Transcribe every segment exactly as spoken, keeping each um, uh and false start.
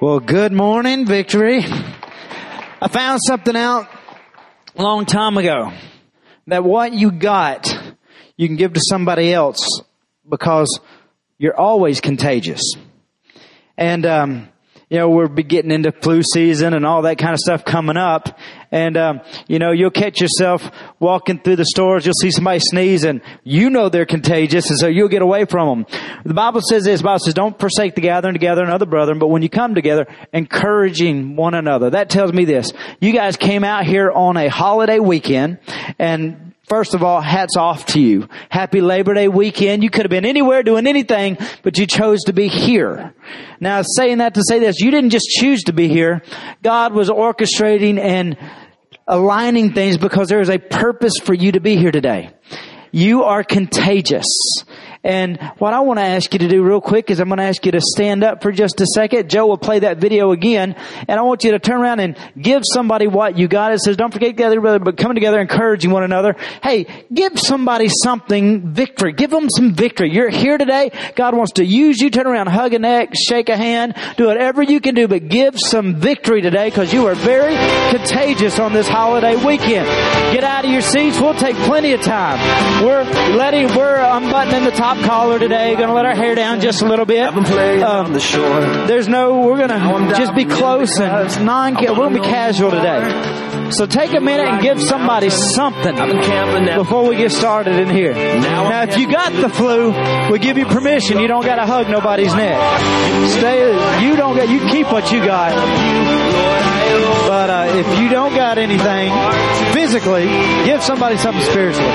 Well, good morning, Victory. I found something out a long time ago, that what you got, you can give to somebody else because you're always contagious. And, um, you know, we're getting into flu season and all that kind of stuff coming up. And, um, you know, you'll catch yourself walking through the stores. You'll see somebody sneeze and you know they're contagious. And so you'll get away from them. The Bible says this. The Bible says, don't forsake the gathering together and other brethren. But when you come together, encouraging one another. That tells me this. You guys came out here on a holiday weekend, and first of all, hats off to you. Happy Labor Day weekend. You could have been anywhere doing anything, but you chose to be here. Now, saying that to say this, you didn't just choose to be here. God was orchestrating and aligning things because there is a purpose for you to be here today. You are contagious. And what I want to ask you to do real quick is I'm going to ask you to stand up for just a second. Joe will play that video again. And I want you to turn around and give somebody what you got. It says, don't forget together, but coming together, encouraging one another. Hey, give somebody something, victory. Give them some victory. You're here today. God wants to use you. Turn around, hug a neck, shake a hand, do whatever you can do, but give some victory today because you are very contagious on this holiday weekend. Get out of your seats. We'll take plenty of time. We're letting, we're unbuttoning the top collar today. Going to let our hair down just a little bit. Um, on the shore. There's no, we're going to just be close and non, we're going to be casual today. So take a minute and give somebody something before we get started in here. Now, if you got the flu, we give you permission. You don't got to hug nobody's neck. Stay, you don't get, you keep what you got. But uh, if you don't got anything physically, give somebody something spiritually.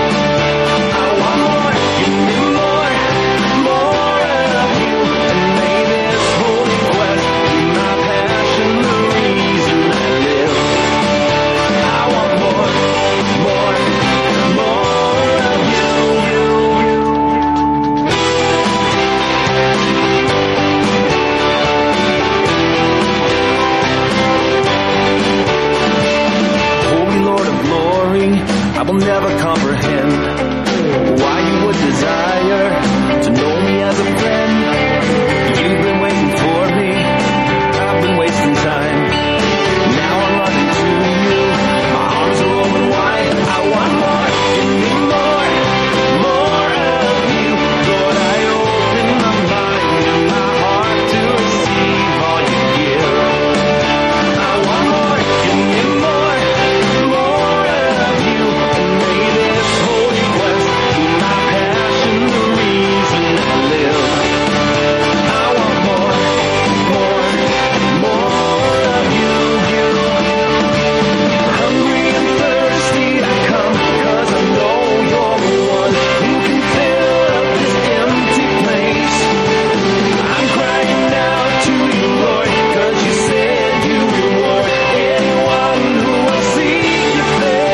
I will never comprehend why you would desire to know me as a friend. You've been waiting for me. I've been wasting time. Now I'm running to you. My arms are open wide. I want more. Give me more. More of you. Lord, I open my mind and my heart to receive all you give. I want more. Give me more. More of you. May this holy quest be my passion, the reason I live. I want more, more, more of you, you. Hungry and thirsty I come, 'cause I know you're the one who can fill up this empty place. I'm crying out to you, Lord, 'cause you said you reward anyone who will see your face.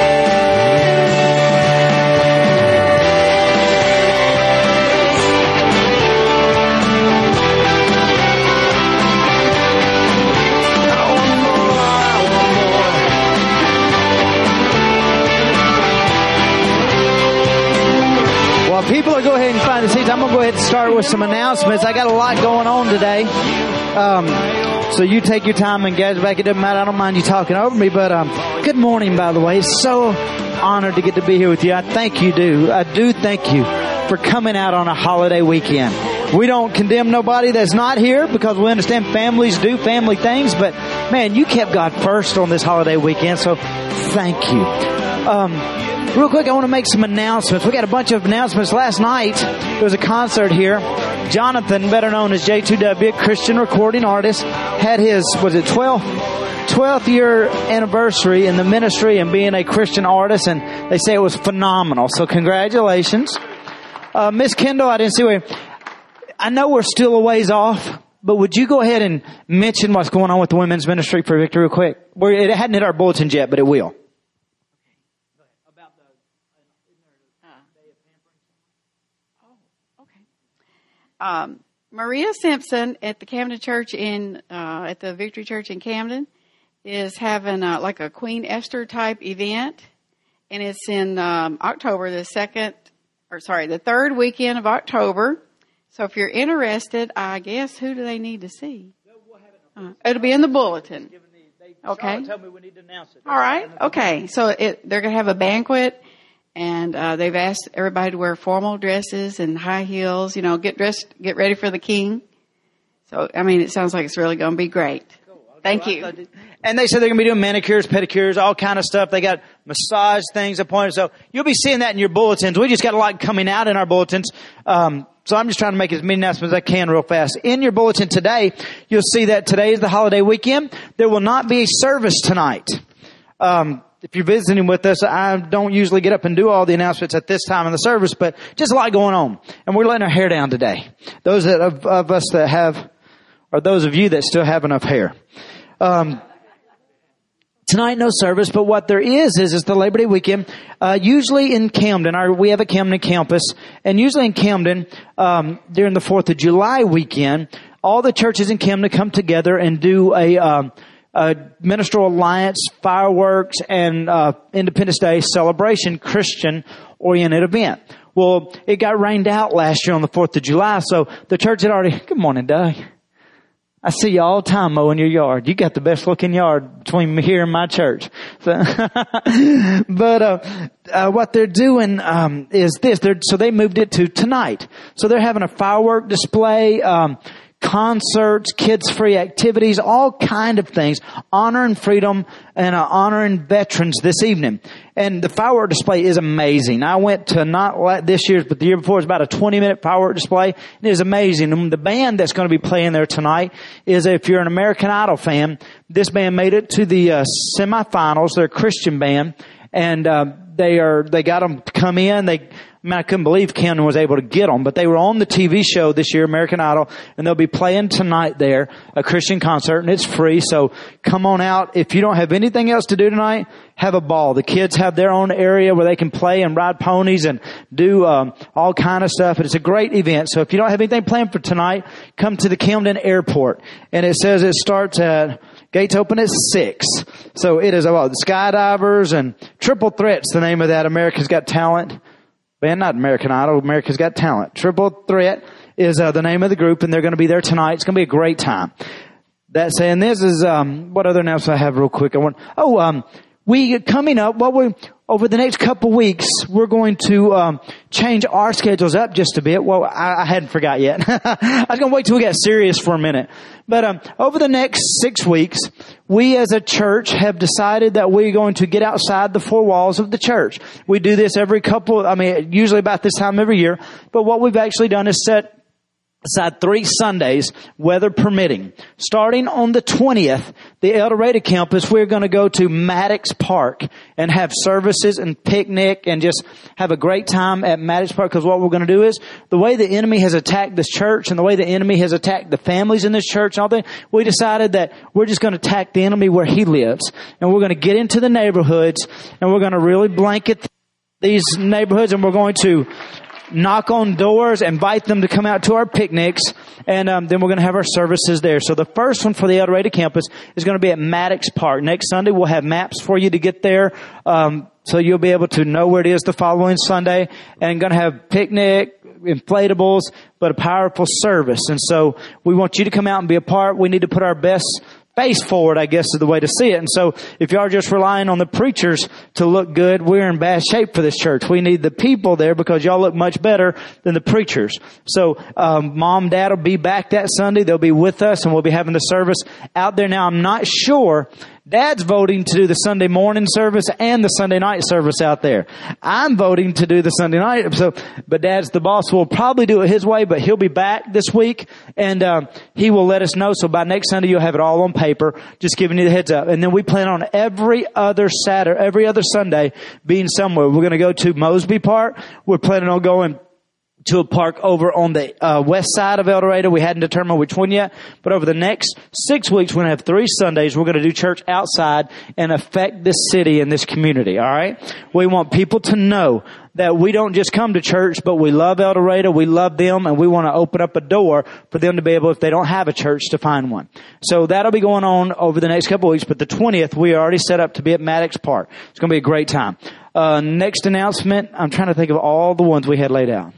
I want more, I want more. While people are go ahead and find the seats, I'm going to go ahead and start with some announcements. I got a lot going on today. Um, so you take your time and get back. It doesn't matter. I don't mind you talking over me. But um, good morning, by the way. It's so honored to get to be here with you. I thank you, do. I do thank you for coming out on a holiday weekend. We don't condemn nobody that's not here because we understand families do family things. But, man, you kept God first on this holiday weekend. So thank you. Um, Real quick, I want to make some announcements. We got a bunch of announcements. Last night, there was a concert here. Jonathan, better known as J two W, Christian recording artist, had his, was it twelfth, twelfth year anniversary in the ministry and being a Christian artist, and they say it was phenomenal. So congratulations. Uh, Miss Kendall, I didn't see where, I know we're still a ways off, but would you go ahead and mention what's going on with the women's ministry for Victory real quick? We're, it hadn't hit our bulletins yet, but it will. Um, Maria Simpson at the Camden Church in, uh, at the Victory Church in Camden is having uh, like a Queen Esther type event, and it's in um, October, the second, or sorry, the third weekend of October. So if you're interested, I guess, who do they need to see? Uh, it'll be in the bulletin. Okay. Tell me we need to announce it. All right. Okay. So it, they're going to have a banquet, and uh, they've asked everybody to wear formal dresses and high heels. You know, get dressed, get ready for the king. So, I mean, it sounds like it's really going to be great. Cool. Thank you. And they said they're going to be doing manicures, pedicures, all kind of stuff. They got massage things appointed. So you'll be seeing that in your bulletins. We just got a lot coming out in our bulletins. Um, so I'm just trying to make as many announcements as I can real fast. In your bulletin today, you'll see that today is the holiday weekend. There will not be a service tonight. Um, if you're visiting with us, I don't usually get up and do all the announcements at this time in the service, but just a lot going on. And we're letting our hair down today. Those that, of, of us that have, or those of you that still have enough hair. Um, Tonight, no service, but what there is, is, is the Labor Day weekend, uh, usually in Camden. Our, we have a Camden campus, and usually in Camden, um, during the fourth of July weekend, all the churches in Camden come together and do a, um, a Ministerial Alliance, fireworks, and, uh, Independence Day celebration, Christian-oriented event. Well, it got rained out last year on the fourth of July, so the church had already, good morning, Doug. I see you all the time mowing your yard. You got the best looking yard between here and my church. So, but uh, uh what they're doing um is this. They're, so they moved it to tonight. So they're having a firework display, um concerts, kids-free activities, all kind of things, honoring freedom and uh, honoring veterans this evening. And the firework display is amazing. I went to not this year's, but the year before, it was about a twenty-minute firework display. It is amazing. And the band that's going to be playing there tonight is, if you're an American Idol fan, this band made it to the uh, semifinals. They're a Christian band, and uh, they are they got them to come in. They I mean, I couldn't believe Camden was able to get them, but they were on the T V show this year, American Idol, and they'll be playing tonight there, a Christian concert, and it's free, so come on out. If you don't have anything else to do tonight, have a ball. The kids have their own area where they can play and ride ponies and do um, all kind of stuff, and it's a great event. So if you don't have anything planned for tonight, come to the Camden Airport, and it says it starts at, gates open at six. So it is about the skydivers and Triple Threat's the name of that America's Got Talent band, not American Idol, America's Got Talent. Triple Threat is uh, the name of the group, and they're going to be there tonight. It's going to be a great time. That saying, this is, um, what other announcements I have real quick? I want, oh, um, we, coming up, what we, over the next couple weeks, we're going to, um, change our schedules up just a bit. Well, I, I hadn't forgot yet. I was going to wait till we got serious for a minute. But, um, over the next six weeks, we as a church have decided that we're going to get outside the four walls of the church. We do this every couple, I mean, usually about this time every year. But what we've actually done is set aside three Sundays, weather permitting. Starting on the twentieth, the El Dorado campus, we're going to go to Maddox Park and have services and picnic and just have a great time at Maddox Park, because what we're going to do is, the way the enemy has attacked this church and the way the enemy has attacked the families in this church and all that, we decided that we're just going to attack the enemy where he lives. And we're going to get into the neighborhoods, and we're going to really blanket these neighborhoods, and we're going to knock on doors, invite them to come out to our picnics, and um, then we're going to have our services there. So the first one for the El Dorado campus is going to be at Maddox Park. Next Sunday, we'll have maps for you to get there, um, so you'll be able to know where it is the following Sunday, and going to have picnic, inflatables, but a powerful service. And so we want you to come out and be a part. We need to put our best face forward, I guess, is the way to see it. And so if you are just relying on the preachers to look good, we're in bad shape for this church. We need the people there, because y'all look much better than the preachers. So um, Mom, Dad will be back that Sunday. They'll be with us, and we'll be having the service out there. Now, I'm not sure. Dad's voting to do the Sunday morning service and the Sunday night service out there. I'm voting to do the Sunday night. So, but Dad's the boss. We'll probably do it his way, but he'll be back this week, and uh, he will let us know. So by next Sunday, you'll have it all on paper. Just giving you the heads up. And then we plan on every other Saturday, every other Sunday being somewhere. We're going to go to Mosby Park. We're planning on going to a park over on the uh, west side of El Dorado. We hadn't determined which one yet, but over the next six weeks, we're going to have three Sundays. We're going to do church outside and affect this city and this community, all right? We want people to know that we don't just come to church, but we love El Dorado, we love them, and we want to open up a door for them to be able, if they don't have a church, to find one. So that'll be going on over the next couple of weeks, but the twentieth, we are already set up to be at Maddox Park. It's going to be a great time. Uh, next announcement, I'm trying to think of all the ones we had laid out.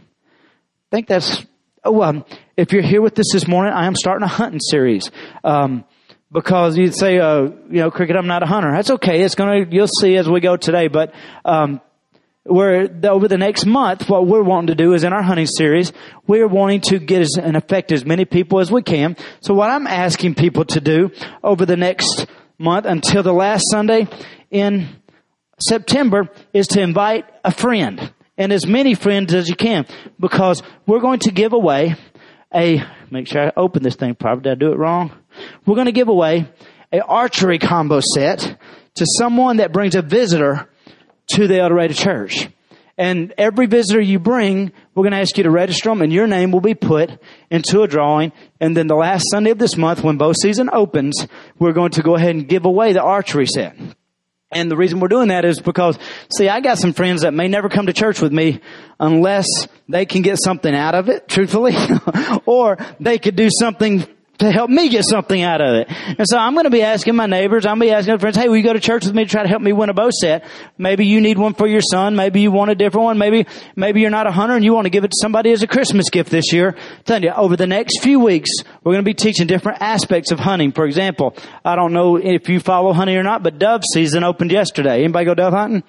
I think that's, oh, um, if you're here with us this morning, I am starting a hunting series. Um, because you'd say, uh, you know, Cricket, I'm not a hunter. That's okay. It's going to, you'll see as we go today. But, um, we're, over the next month, what we're wanting to do is in our hunting series, we're wanting to get as, and affect as many people as we can. So what I'm asking people to do over the next month until the last Sunday in September is to invite a friend and as many friends as you can, because we're going to give away a, make sure I open this thing properly. Did I do it wrong? We're going to give away a archery combo set to someone that brings a visitor to the El Dorado Church. And every visitor you bring, we're going to ask you to register them, and your name will be put into a drawing. And then the last Sunday of this month, when bow season opens, we're going to go ahead and give away the archery set. And the reason we're doing that is because, see, I got some friends that may never come to church with me unless they can get something out of it, truthfully, or they could do something to help me get something out of it. And so I'm going to be asking my neighbors, I'm going to be asking my friends, hey, will you go to church with me to try to help me win a bow set? Maybe you need one for your son. Maybe you want a different one. Maybe, maybe you're not a hunter and you want to give it to somebody as a Christmas gift this year. I'm telling you, over the next few weeks, we're going to be teaching different aspects of hunting. For example, I don't know if you follow hunting or not, but dove season opened yesterday. Anybody go dove hunting?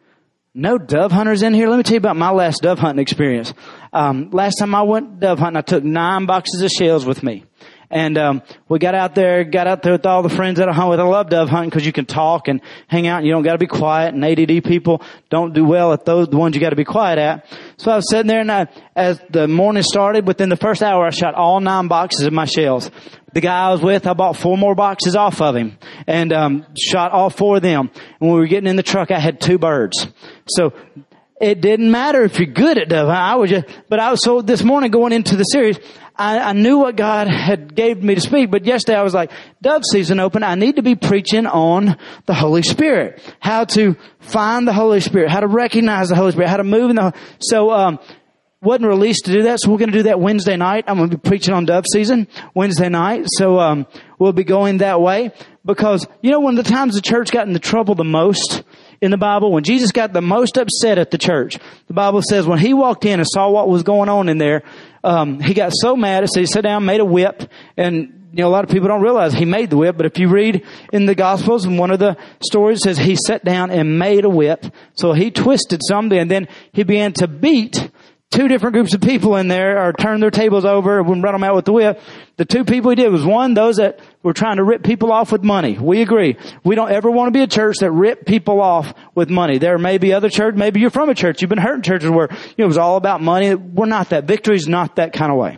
No dove hunters in here. Let me tell you about my last dove hunting experience. Um, last time I went dove hunting, I took nine boxes of shells with me. And, um, we got out there, got out there with all the friends that I hunt with. I love dove hunting because you can talk and hang out and you don't got to be quiet. And A D D people don't do well at those, the ones you got to be quiet at. So I was sitting there and I, as the morning started, within the first hour, I shot all nine boxes of my shells. The guy I was with, I bought four more boxes off of him and, um, shot all four of them. And when we were getting in the truck, I had two birds. So, it didn't matter if you're good at dove hunting. I was just, but I was, so this morning going into the series, I, I knew what God had gave me to speak, but yesterday I was like, dove season open. I need to be preaching on the Holy Spirit, how to find the Holy Spirit, how to recognize the Holy Spirit, how to move in the, so, um, wasn't released to do that. So we're going to do that Wednesday night. I'm going to be preaching on dove season Wednesday night. So, um, we'll be going that way because, you know, one of the times the church got into trouble the most in the Bible, when Jesus got the most upset at the church, the Bible says when he walked in and saw what was going on in there, um, he got so mad, it said he sat down, made a whip, and, you know, a lot of people don't realize he made the whip, but if you read in the Gospels, in one of the stories, it says he sat down and made a whip. So he twisted something, and then he began to beat two different groups of people in there, or turn their tables over and run them out with the whip. The two people he did was, one, those that were trying to rip people off with money. We agree. We don't ever want to be a church that rip people off with money. There may be other church, maybe you're from a church, you've been hurt in churches where, you know, it was all about money. We're not that. Victory's not that kind of way.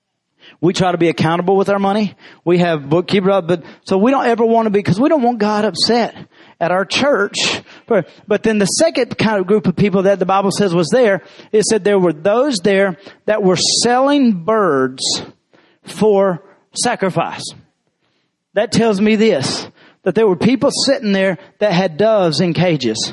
We try to be accountable with our money. We have bookkeepers, but so we don't ever want to be, because we don't want God upset at our church. But, but then the second kind of group of people that the Bible says was there, it said there were those there that were selling birds for sacrifice. That tells me this, that there were people sitting there that had doves in cages.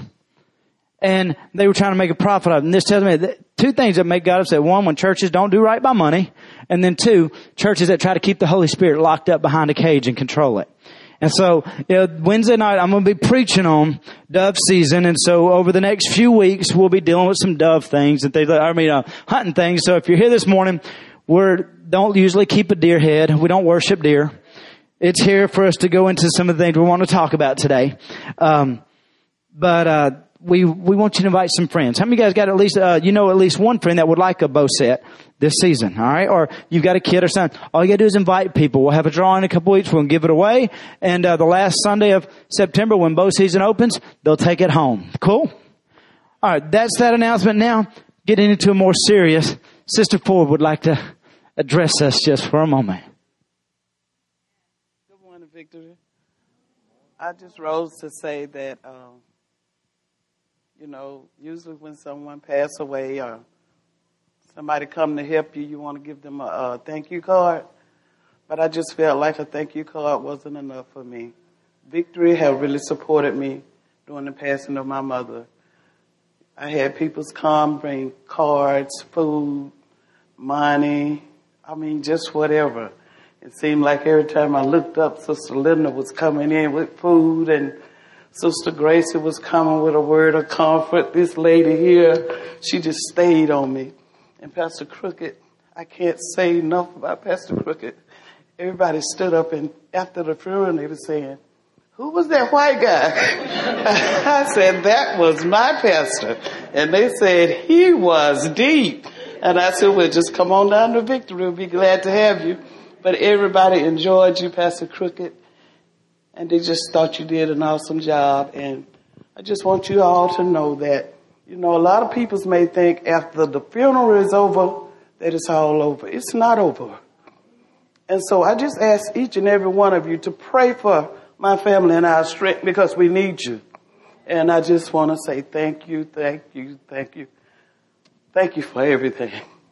And they were trying to make a profit of it. And this tells me that two things that make God upset. One, when churches don't do right by money. And then two, churches that try to keep the Holy Spirit locked up behind a cage and control it. And so, you know, Wednesday night, I'm going to be preaching on dove season. And so over the next few weeks, we'll be dealing with some dove things and things, I mean, uh, hunting things. So if you're here this morning, we don't usually keep a deer head. We don't worship deer. It's here for us to go into some of the things we want to talk about today. Um, but, uh, we, we want you to invite some friends. How many of you guys got at least, uh, you know, at least one friend that would like a bow set this season? All right. Or you've got a kid or something. All you got to do is invite people. We'll have a drawing in a couple weeks. We'll give it away. And, uh, the last Sunday of September, when bow season opens, they'll take it home. Cool. All right. That's that announcement. Now getting into a more serious, Sister Ford would like to address us just for a moment. Good morning, Victory. I just rose to say that, um, you know, usually when someone passes away or somebody come to help you, you want to give them a, a thank you card. But I just felt like a thank you card wasn't enough for me. Victory have really supported me during the passing of my mother. I had people come, bring cards, food, money, I mean, just whatever. It seemed like every time I looked up, Sister Linda was coming in with food, and Sister Gracie was coming with a word of comfort. This lady here, she just stayed on me. And Pastor Crooked, I can't say enough about Pastor Crooked. Everybody stood up and, after the funeral, they were saying, who was that white guy? I said, that was my pastor. And they said, he was deep. And I said, well, just come on down to Victory. We'll be glad to have you. But everybody enjoyed you, Pastor Crooked. And they just thought you did an awesome job. And I just want you all to know that, you know, a lot of people may think after the funeral is over, that it's all over. It's not over. And so I just ask each and every one of you to pray for my family and our strength, because we need you. And I just want to say thank you, thank you, thank you. Thank you for everything.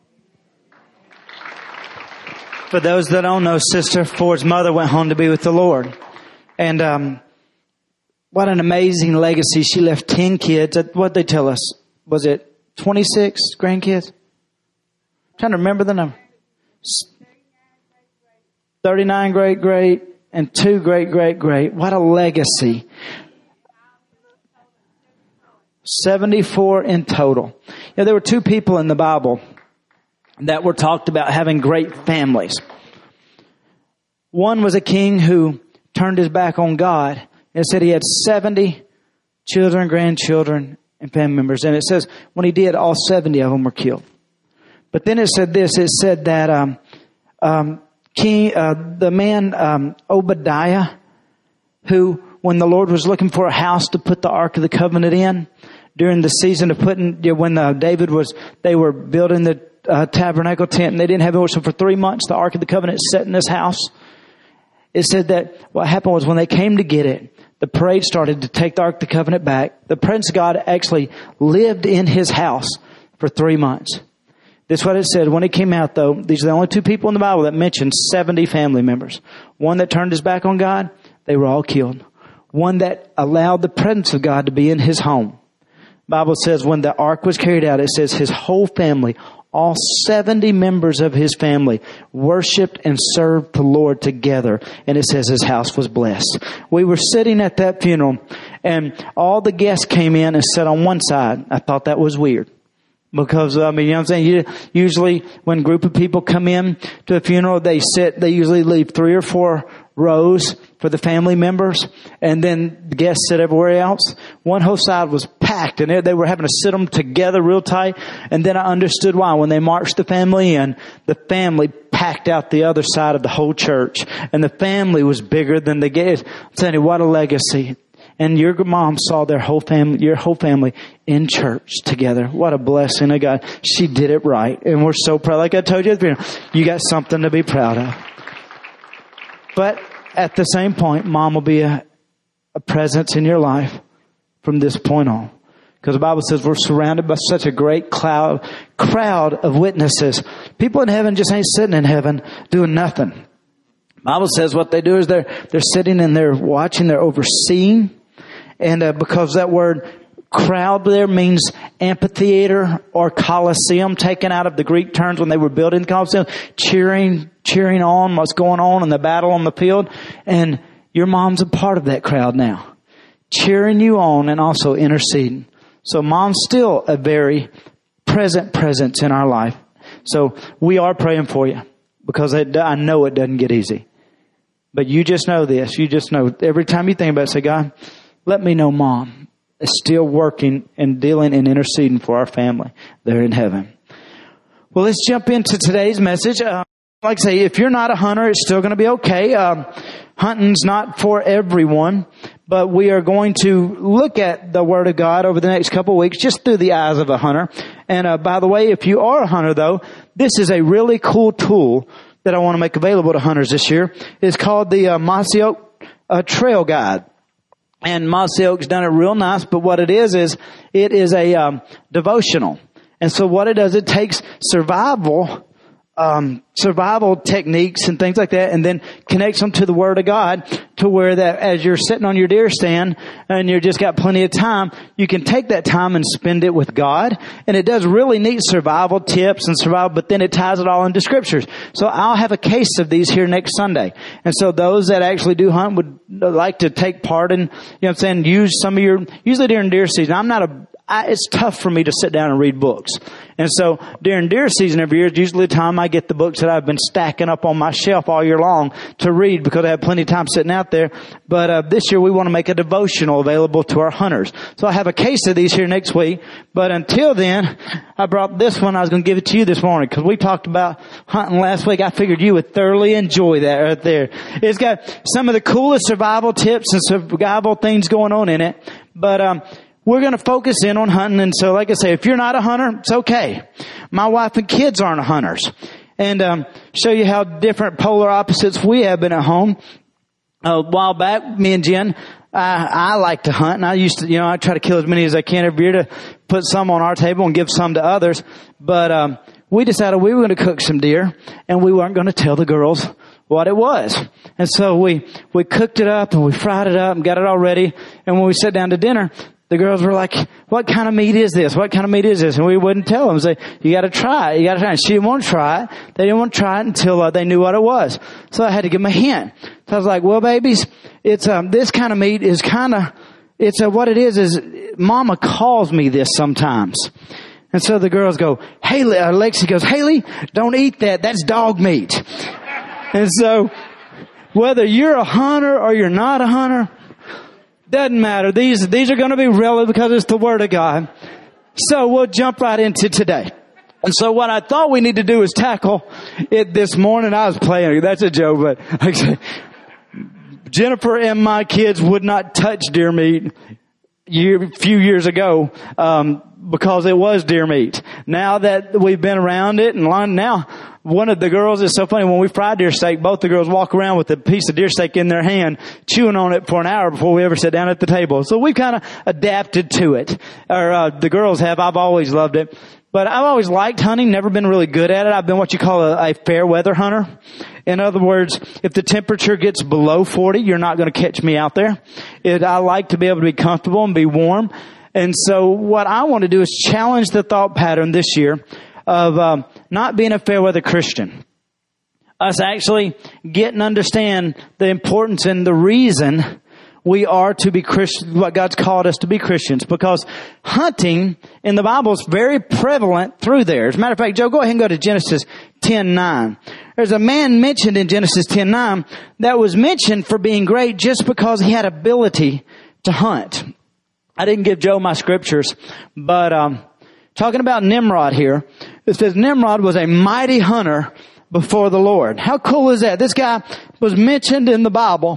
For those that don't know, Sister Ford's mother went home to be with the Lord. And um, what an amazing legacy. She left ten kids. What'd they tell us? Was it twenty-six grandkids? I'm trying to remember the number. thirty-nine great great. And two great, great, great. What a legacy. seventy-four in total. Yeah, there were two people in the Bible that were talked about having great families. One was a king who turned his back on God. It said he had seventy children, grandchildren, and family members. And it says when he did, all seventy of them were killed. But then it said this. It said that um, um, King, uh, the man um, Obadiah, who, when the Lord was looking for a house to put the Ark of the Covenant in, during the season of putting, when uh, David was, they were building the uh, tabernacle tent, and they didn't have it. So for three months, the Ark of the Covenant sat in this house. It said that what happened was when they came to get it, the parade started to take the Ark of the Covenant back. The Prince of God actually lived in his house for three months. This is what it said. When it came out, though, these are the only two people in the Bible that mentioned seventy family members. One that turned his back on God, they were all killed. One that allowed the presence of God to be in his home. The Bible says when the ark was carried out, it says his whole family, all seventy members of his family, worshipped and served the Lord together. And it says his house was blessed. We were sitting at that funeral, and all the guests came in and sat on one side. I thought that was weird. Because, I mean, you know what I'm saying? Usually when a group of people come in to a funeral, they sit, they usually leave three or four rows for the family members, and then the guests sit everywhere else. One whole side was packed, and they were having to sit them together real tight. And then I understood why. When they marched the family in, the family packed out the other side of the whole church. And the family was bigger than the guests. I'm telling you, what a legacy. And your mom saw their whole family, your whole family in church together. What a blessing of God. She did it right. And we're so proud. Like I told you, you got something to be proud of. But at the same point, mom will be a, a presence in your life from this point on. Because the Bible says we're surrounded by such a great cloud, crowd of witnesses. People in heaven just ain't sitting in heaven doing nothing. The Bible says what they do is they're, they're sitting and they're watching, they're overseeing. And uh, because that word crowd there means amphitheater or coliseum, taken out of the Greek terms when they were building the coliseum, cheering, cheering on what's going on in the battle on the field. And your mom's a part of that crowd now, cheering you on and also interceding. So mom's still a very present presence in our life. So we are praying for you, because I know it doesn't get easy. But you just know this. You just know every time you think about it, say, God, let me know mom is still working and dealing and interceding for our family there in heaven. Well, let's jump into today's message. Uh, like I say, if you're not a hunter, it's still going to be okay. Um, hunting's not for everyone, but we are going to look at the Word of God over the next couple of weeks just through the eyes of a hunter. And uh, by the way, if you are a hunter, though, this is a really cool tool that I want to make available to hunters this year. It's called the uh, Mossy Oak uh, Trail Guide. And Mossy Oak's done it real nice, but what it is, is it is a um, devotional. And so what it does, it takes survival Um, survival techniques and things like that, and then connects them to the Word of God, to where that as you're sitting on your deer stand and you've just got plenty of time, you can take that time and spend it with God. And it does really neat survival tips and survival, but then it ties it all into scriptures. So I'll have a case of these here next Sunday. And so those that actually do hunt would like to take part in, you know what I'm saying, use some of your, usually during deer season. I'm not a, I, it's tough for me to sit down and read books. And so during deer season every year is usually the time I get the books that I've been stacking up on my shelf all year long to read because I have plenty of time sitting out there. But uh, this year we want to make a devotional available to our hunters. So I have a case of these here next week. But until then, I brought this one. I was going to give it to you this morning because we talked about hunting last week. I figured you would thoroughly enjoy that right there. It's got some of the coolest survival tips and survival things going on in it. But um we're going to focus in on hunting. And so, like I say, if you're not a hunter, it's okay. My wife and kids aren't hunters. And um show you how different polar opposites we have been at home. A while back, me and Jen, I, I like to hunt. And I used to, you know, I try to kill as many as I can every year to put some on our table and give some to others. But um we decided we were going to cook some deer. And we weren't going to tell the girls what it was. And so we, we cooked it up and we fried it up and got it all ready. And when we sat down to dinner, the girls were like, what kind of meat is this? What kind of meat is this? And we wouldn't tell them. Say, you got to try it. You got to try it. And she didn't want to try it. They didn't want to try it until uh, they knew what it was. So I had to give them a hint. So I was like, well, babies, it's um this kind of meat is kind of, it's uh, what it is is Mama calls me this sometimes. And so the girls go, Haley, uh, Lexi goes, Haley, don't eat that. That's dog meat. And so whether you're a hunter or you're not a hunter, doesn't matter. These, these are going to be relevant because it's the Word of God. So we'll jump right into today. And so what I thought we need to do is tackle it this morning. I was playing. That's a joke, but like I said, Jennifer and my kids would not touch deer meat a few years ago, um, because it was deer meat. Now that we've been around it and learned now, one of the girls, it's so funny, when we fry deer steak, both the girls walk around with a piece of deer steak in their hand, chewing on it for an hour before we ever sit down at the table. So we've kind of adapted to it. Or, uh, the girls have. I've always loved it. But I've always liked hunting, never been really good at it. I've been what you call a, a fair weather hunter. In other words, if the temperature gets below forty, you're not going to catch me out there. It, I like to be able to be comfortable and be warm. And so what I want to do is challenge the thought pattern this year of um, not being a fair weather Christian. Us actually get and understand the importance and the reason we are to be Christians, what God's called us to be Christians. Because hunting in the Bible is very prevalent through there. As a matter of fact, Joe, go ahead and go to Genesis ten nine. There's a man mentioned in Genesis ten nine that was mentioned for being great just because he had ability to hunt. I didn't give Joe my scriptures, but um talking about Nimrod here, it says Nimrod was a mighty hunter before the Lord. How cool is that? This guy was mentioned in the Bible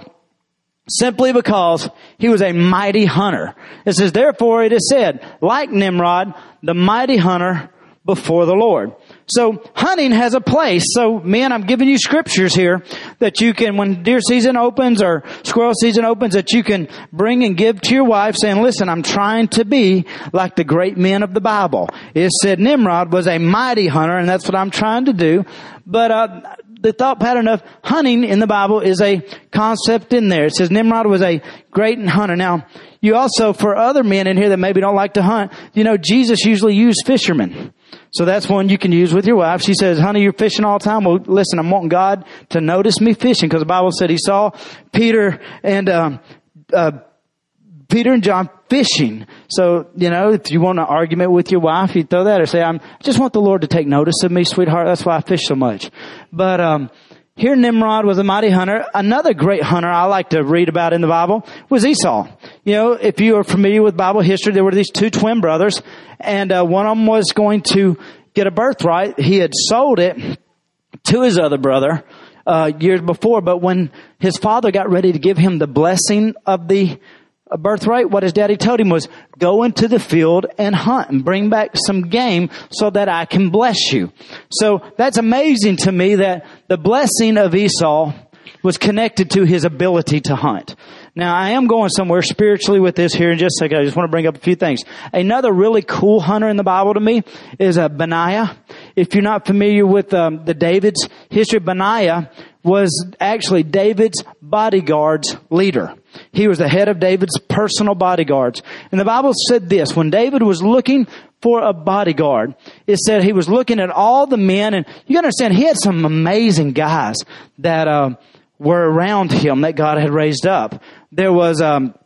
simply because he was a mighty hunter. It says, therefore it is said, like Nimrod, the mighty hunter before the Lord. So hunting has a place. So men, I'm giving you scriptures here that you can, when deer season opens or squirrel season opens, that you can bring and give to your wife saying, listen, I'm trying to be like the great men of the Bible. It said Nimrod was a mighty hunter, and that's what I'm trying to do. But uh the thought pattern of hunting in the Bible is a concept in there. It says Nimrod was a great hunter. Now, you also, for other men in here that maybe don't like to hunt, you know, Jesus usually used fishermen. So that's one you can use with your wife. She says, honey, you're fishing all the time. Well, listen, I'm wanting God to notice me fishing, because the Bible said he saw Peter and, um, uh, Peter and John fishing. So, you know, if you want an argument with your wife, you throw that, or say, I'm, I just want the Lord to take notice of me, sweetheart. That's why I fish so much. But, um, here Nimrod was a mighty hunter. Another great hunter I like to read about in the Bible was Esau. You know, if you are familiar with Bible history, there were these two twin brothers, and uh, one of them was going to get a birthright. He had sold it to his other brother uh years before, but when his father got ready to give him the blessing of the a birthright, what his daddy told him was, go into the field and hunt and bring back some game so that I can bless you. So that's amazing to me that the blessing of Esau was connected to his ability to hunt. Now, I am going somewhere spiritually with this here in just a second. I just want to bring up a few things. Another really cool hunter in the Bible to me is uh, Benaiah. If you're not familiar with um, the David's history, Benaiah was actually David's bodyguard's leader. He was the head of David's personal bodyguards. And the Bible said this, when David was looking for a bodyguard, it said he was looking at all the men, and you gotta understand, he had some amazing guys that uh, were around him that God had raised up. There was um,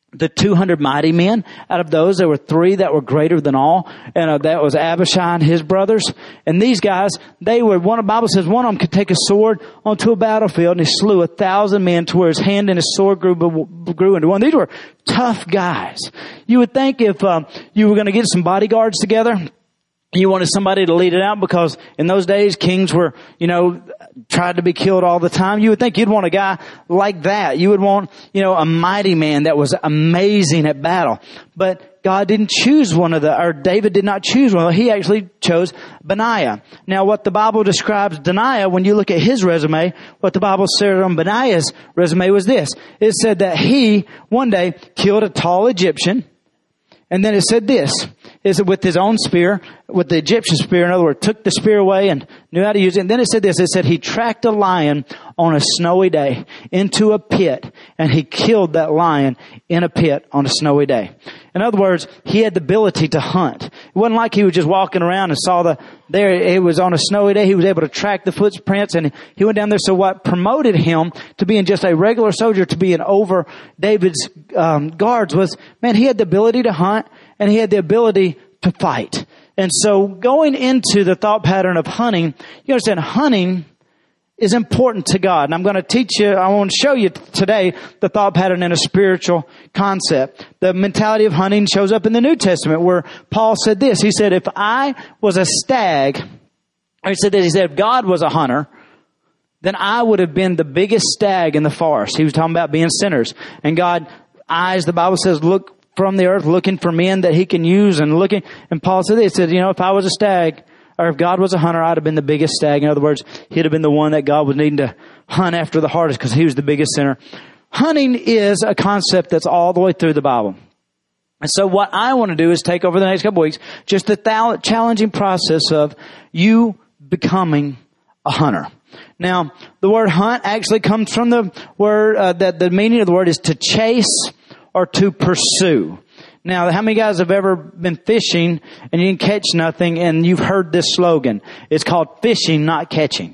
the two hundred mighty men. Out of those, there were three that were greater than all. And uh, that was Abishai and his brothers. And these guys, they were, one of the Bible says one of them could take a sword onto a battlefield and he slew a thousand men to where his hand and his sword grew, grew into one. These were tough guys. You would think if um, you were going to get some bodyguards together, you wanted somebody to lead it out, because in those days, kings were, you know, tried to be killed all the time. You would think you'd want a guy like that. You would want, you know, a mighty man that was amazing at battle. But God didn't choose one of the, or David did not choose one. He actually chose Benaiah. Now, what the Bible describes Benaiah, when you look at his resume, what the Bible said on Benaiah's resume was this. It said that he, one day, killed a tall Egyptian. And then it said this, is with his own spear, with the Egyptian spear, in other words, took the spear away and knew how to use it. And then it said this, it said he tracked a lion on a snowy day into a pit, and he killed that lion in a pit on a snowy day. In other words, he had the ability to hunt. It wasn't like he was just walking around and saw the, there, it was on a snowy day, he was able to track the footprints, and he went down there. So what promoted him to being just a regular soldier, to being over David's um, guards, was, man, he had the ability to hunt, and he had the ability to fight. And so going into the thought pattern of hunting, you understand hunting is important to God. And I'm going to teach you, I want to show you today the thought pattern in a spiritual concept. The mentality of hunting shows up in the New Testament, where Paul said this. He said, if I was a stag, or he said that, he said, if God was a hunter, then I would have been the biggest stag in the forest. He was talking about being sinners. And God eyes, the Bible says, look from the earth, looking for men that he can use, and looking. And Paul said this, he said, you know, if I was a stag, or if God was a hunter, I'd have been the biggest stag. In other words, he'd have been the one that God was needing to hunt after the hardest, because he was the biggest sinner. Hunting is a concept that's all the way through the Bible. And so what I want to do is take over the next couple of weeks just the th- challenging process of you becoming a hunter. Now, the word hunt actually comes from the word, uh, that the meaning of the word is to chase or to pursue. Now, how many guys have ever been fishing and you didn't catch nothing, and you've heard this slogan? It's called fishing, not catching.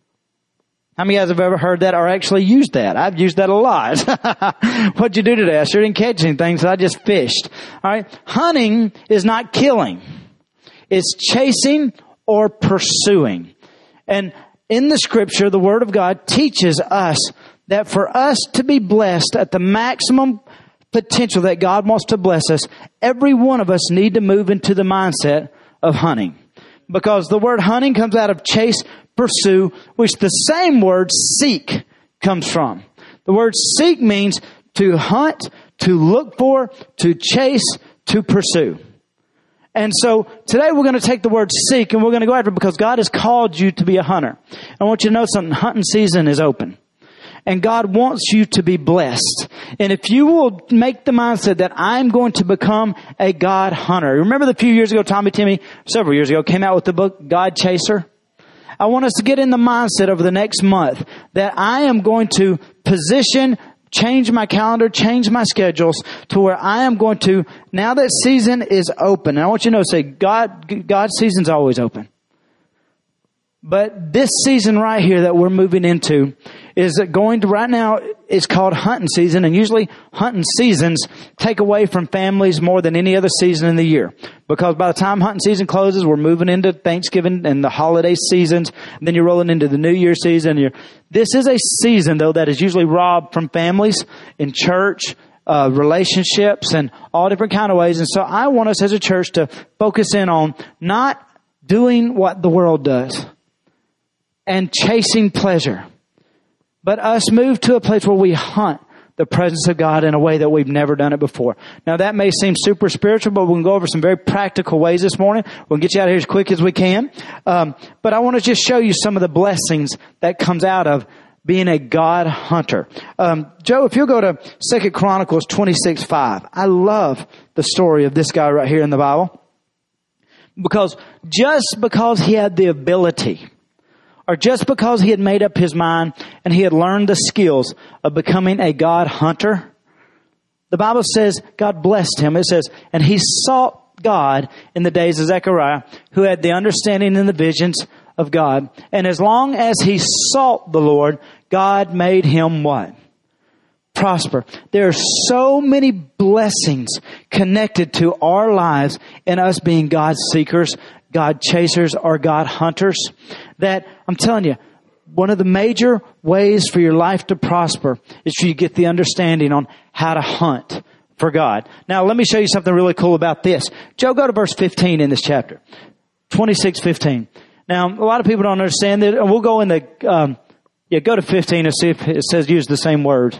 How many guys have ever heard that or actually used that? I've used that a lot. What'd you do today? I sure didn't catch anything, so I just fished. All right. Hunting is not killing. It's chasing or pursuing. And in the scripture, the Word of God teaches us that for us to be blessed at the maximum potential that God wants to bless us, every one of us need to move into the mindset of hunting. Because the word hunting comes out of chase, pursue, which the same word seek comes from. The word seek means to hunt, to look for, to chase, to pursue. And so today we're going to take the word seek and we're going to go after it, because God has called you to be a hunter. I want you to know something. Hunting season is open. And God wants you to be blessed. And if you will make the mindset that I'm going to become a God hunter. Remember the few years ago, Tommy Timmy, several years ago, came out with the book, God Chaser? I want us to get in the mindset over the next month that I am going to position, change my calendar, change my schedules to where I am going to, now that season is open. And I want you to know, say, God, God's season's always open. But this season right here that we're moving into is going to, right now, it's called hunting season. And usually hunting seasons take away from families more than any other season in the year. Because by the time hunting season closes, we're moving into Thanksgiving and the holiday seasons. And then you're rolling into the New Year season. You're, this is a season, though, that is usually robbed from families in church, uh, relationships, and all different kind of ways. And so I want us as a church to focus in on not doing what the world does and chasing pleasure, but us move to a place where we hunt the presence of God in a way that we've never done it before. Now that may seem super spiritual, but we can go over some very practical ways this morning. We'll get you out of here as quick as we can. Um, but I want to just show you some of the blessings that comes out of being a God hunter. Um, Joe, if you'll go to Second Chronicles twenty-six five. I love the story of this guy right here in the Bible. Because just because he had the ability, or just because he had made up his mind and he had learned the skills of becoming a God hunter, the Bible says God blessed him. It says, and he sought God in the days of Zechariah, who had the understanding and the visions of God. And as long as he sought the Lord, God made him what? prosper. There are so many blessings connected to our lives and us being God seekers, God chasers, or God hunters that I'm telling you, one of the major ways for your life to prosper is for you to get the understanding on how to hunt for God. Now, let me show you something really cool about this. Joe, go to verse fifteen in this chapter. twenty-six fifteen. Now, a lot of people don't understand that. And we'll go in the, um, yeah, go to fifteen and see if it says use the same word.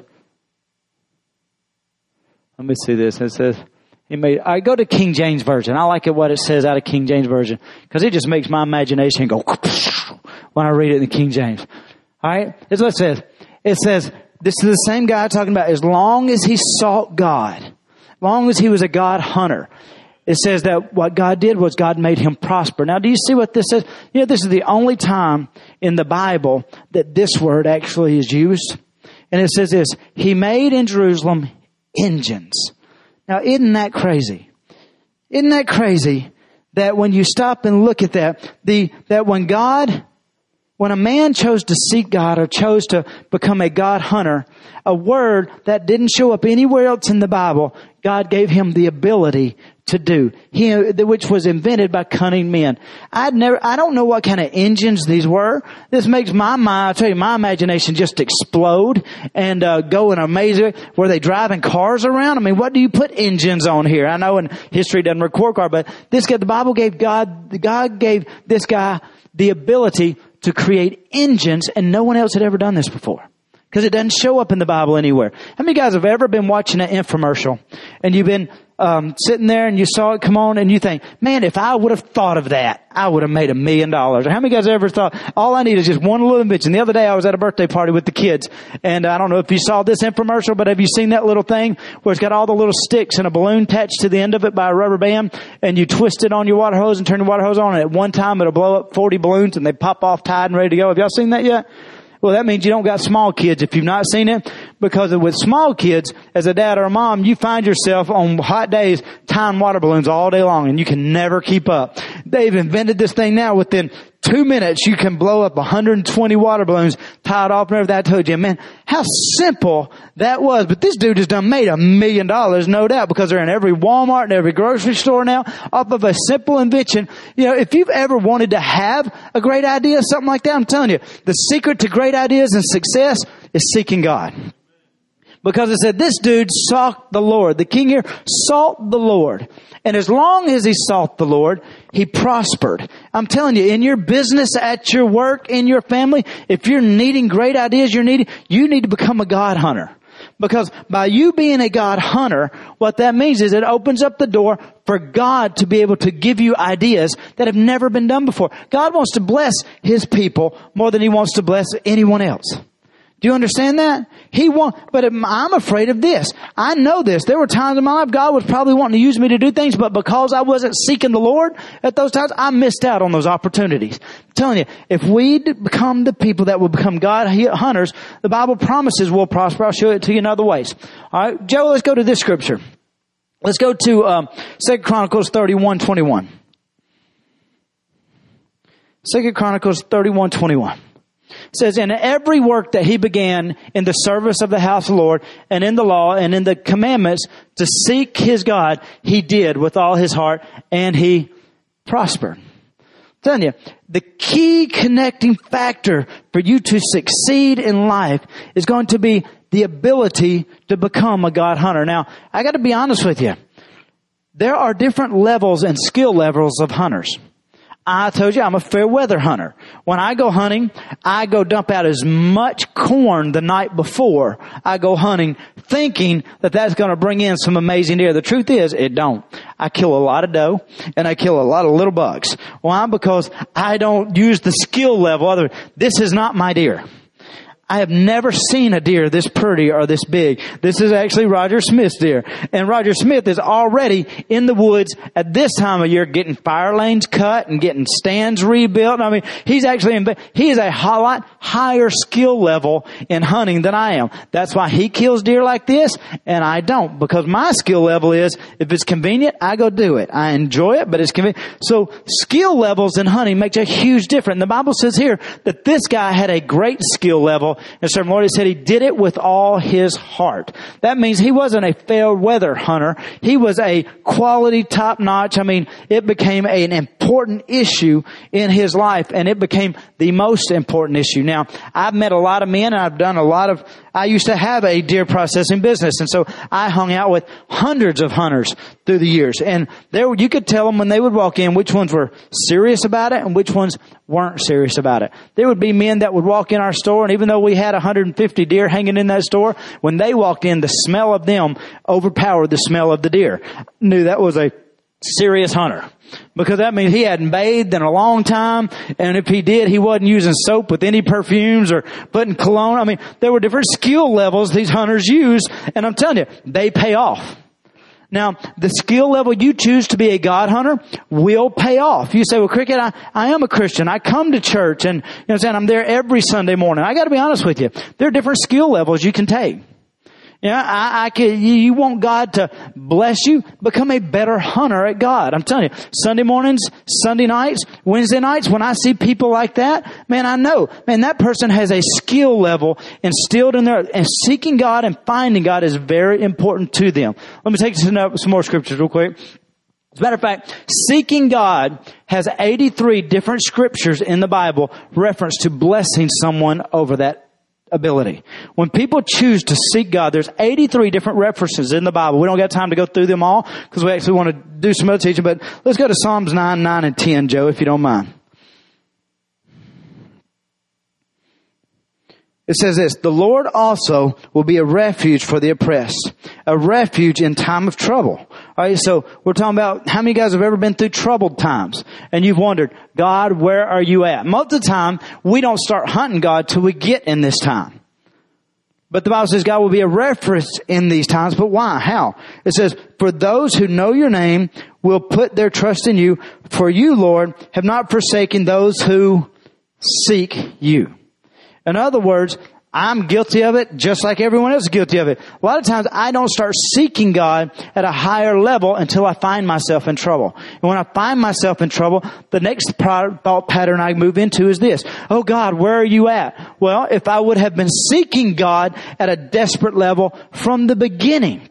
Let me see this. It says, he made, I go to King James Version. I like it what it says out of King James Version because it just makes my imagination go when I read it in the King James. All right. Here's what it says. It says, this is the same guy talking about as long as he sought God, as long as he was a God hunter. It says that what God did was God made him prosper. Now, do you see what this says? You know, this is the only time in the Bible that this word actually is used. And it says this, he made in Jerusalem engines. Now, isn't that crazy? Isn't that crazy that when you stop and look at that, the, that when God, when a man chose to seek God or chose to become a God hunter, a word that didn't show up anywhere else in the Bible, God gave him the ability to do, he, which was invented by cunning men. I'd never, I don't know what kind of engines these were. This makes my mind, I'll tell you, my imagination just explode and uh, go in amazing. Were they driving cars around? I mean, what do you put engines on here? I know in history doesn't record car, but this guy, the Bible gave God, God gave this guy the ability to create engines, and no one else had ever done this before. Because it doesn't show up in the Bible anywhere. How many guys have ever been watching an infomercial and you've been um sitting there and you saw it come on and you think, man, if I would have thought of that, I would have made a million dollars. Or how many guys ever thought, all I need is just one little invention? The other day I was at a birthday party with the kids, and I don't know if you saw this infomercial, but have you seen that little thing where it's got all the little sticks and a balloon attached to the end of it by a rubber band, and you twist it on your water hose and turn your water hose on, and at one time it'll blow up forty balloons and they pop off tied and ready to go? Have y'all seen that yet? Well, that means you don't got small kids if you've not seen it, because with small kids, as a dad or a mom, you find yourself on hot days tying water balloons all day long, and you can never keep up. They've invented this thing now. Within two minutes, you can blow up one hundred twenty water balloons tied off and everything. I told you, man, how simple that was. But this dude has done made a million dollars, no doubt, because they're in every Walmart and every grocery store now off of a simple invention. You know, if you've ever wanted to have a great idea, something like that, I'm telling you, the secret to great ideas and success is seeking God. Because it said this dude sought the Lord. The king here sought the Lord. And as long as he sought the Lord, he prospered. I'm telling you, in your business, at your work, in your family, if you're needing great ideas, you're needing, you need to become a God hunter. Because by you being a God hunter, what that means is it opens up the door for God to be able to give you ideas that have never been done before. God wants to bless his people more than he wants to bless anyone else. Do you understand that? He want, but I'm afraid of this. I know this. There were times in my life God was probably wanting to use me to do things, but because I wasn't seeking the Lord at those times, I missed out on those opportunities. I'm telling you, if we become the people that will become God hunters, the Bible promises we'll prosper. I'll show it to you in other ways. All right, Joe, let's go to this scripture. Let's go to um, Second Chronicles thirty-one twenty-one. Second Chronicles thirty-one twenty-one. It says, in every work that he began in the service of the house of the Lord and in the law and in the commandments to seek his God, he did with all his heart, and he prospered. I'm telling you, the key connecting factor for you to succeed in life is going to be the ability to become a God hunter. Now, I got to be honest with you. There are different levels and skill levels of hunters. I told you I'm a fair weather hunter. When I go hunting, I go dump out as much corn the night before I go hunting, thinking that that's going to bring in some amazing deer. The truth is, it don't. I kill a lot of doe and I kill a lot of little bucks. Why? Because I don't use the skill level. Other, this is not my deer. I have never seen a deer this pretty or this big. This is actually Roger Smith's deer. And Roger Smith is already in the woods at this time of year getting fire lanes cut and getting stands rebuilt. I mean, he's actually, in, he is a lot higher skill level in hunting than I am. That's why he kills deer like this and I don't. Because my skill level is, if it's convenient, I go do it. I enjoy it, but it's convenient. So skill levels in hunting makes a huge difference. The Bible says here that this guy had a great skill level faithful and serve the Lord. He said he did it with all his heart. That means he wasn't a fair weather hunter. He was a quality top notch. I mean, it became an important issue in his life, and it became the most important issue. Now, I've met a lot of men, and I've done a lot of, I used to have a deer processing business, and so I hung out with hundreds of hunters through the years. And there, you could tell them when they would walk in which ones were serious about it and which ones weren't serious about it. There would be men that would walk in our store, and even though we had one hundred fifty deer hanging in that store, when they walked in, the smell of them overpowered the smell of the deer. I knew that was a serious hunter, because that means he hadn't bathed in a long time, and if he did, he wasn't using soap with any perfumes or putting cologne. I mean, there were different skill levels these hunters use, and I'm telling you, they pay off. Now, the skill level you choose to be a God hunter will pay off. You say, well, Cricket, I, I am a Christian. I come to church, and you know what I'm saying, I'm there every Sunday morning. I got to be honest with you. There are different skill levels you can take. Yeah, I, I can, you, you want God to bless you? Become a better hunter at God. I'm telling you, Sunday mornings, Sunday nights, Wednesday nights, when I see people like that, man, I know, man, that person has a skill level instilled in there, and seeking God and finding God is very important to them. Let me take some, some more scriptures real quick. As a matter of fact, seeking God has eighty-three different scriptures in the Bible reference to blessing someone over that ability. When people choose to seek God, there's eighty-three different references in the Bible. We don't got time to go through them all because we actually want to do some other teaching, but let's go to Psalms nine, nine, and ten, Joe, if you don't mind. It says this, the Lord also will be a refuge for the oppressed, a refuge in time of trouble. All right, so we're talking about how many guys have ever been through troubled times, and you've wondered, God, where are you at? Most of the time, we don't start hunting God till we get in this time. But the Bible says God will be a refuge in these times. But why? How? It says, for those who know your name will put their trust in you. For you, Lord, have not forsaken those who seek you. In other words, I'm guilty of it just like everyone else is guilty of it. A lot of times I don't start seeking God at a higher level until I find myself in trouble. And when I find myself in trouble, the next thought pattern I move into is this. Oh God, where are you at? Well, if I would have been seeking God at a desperate level from the beginning,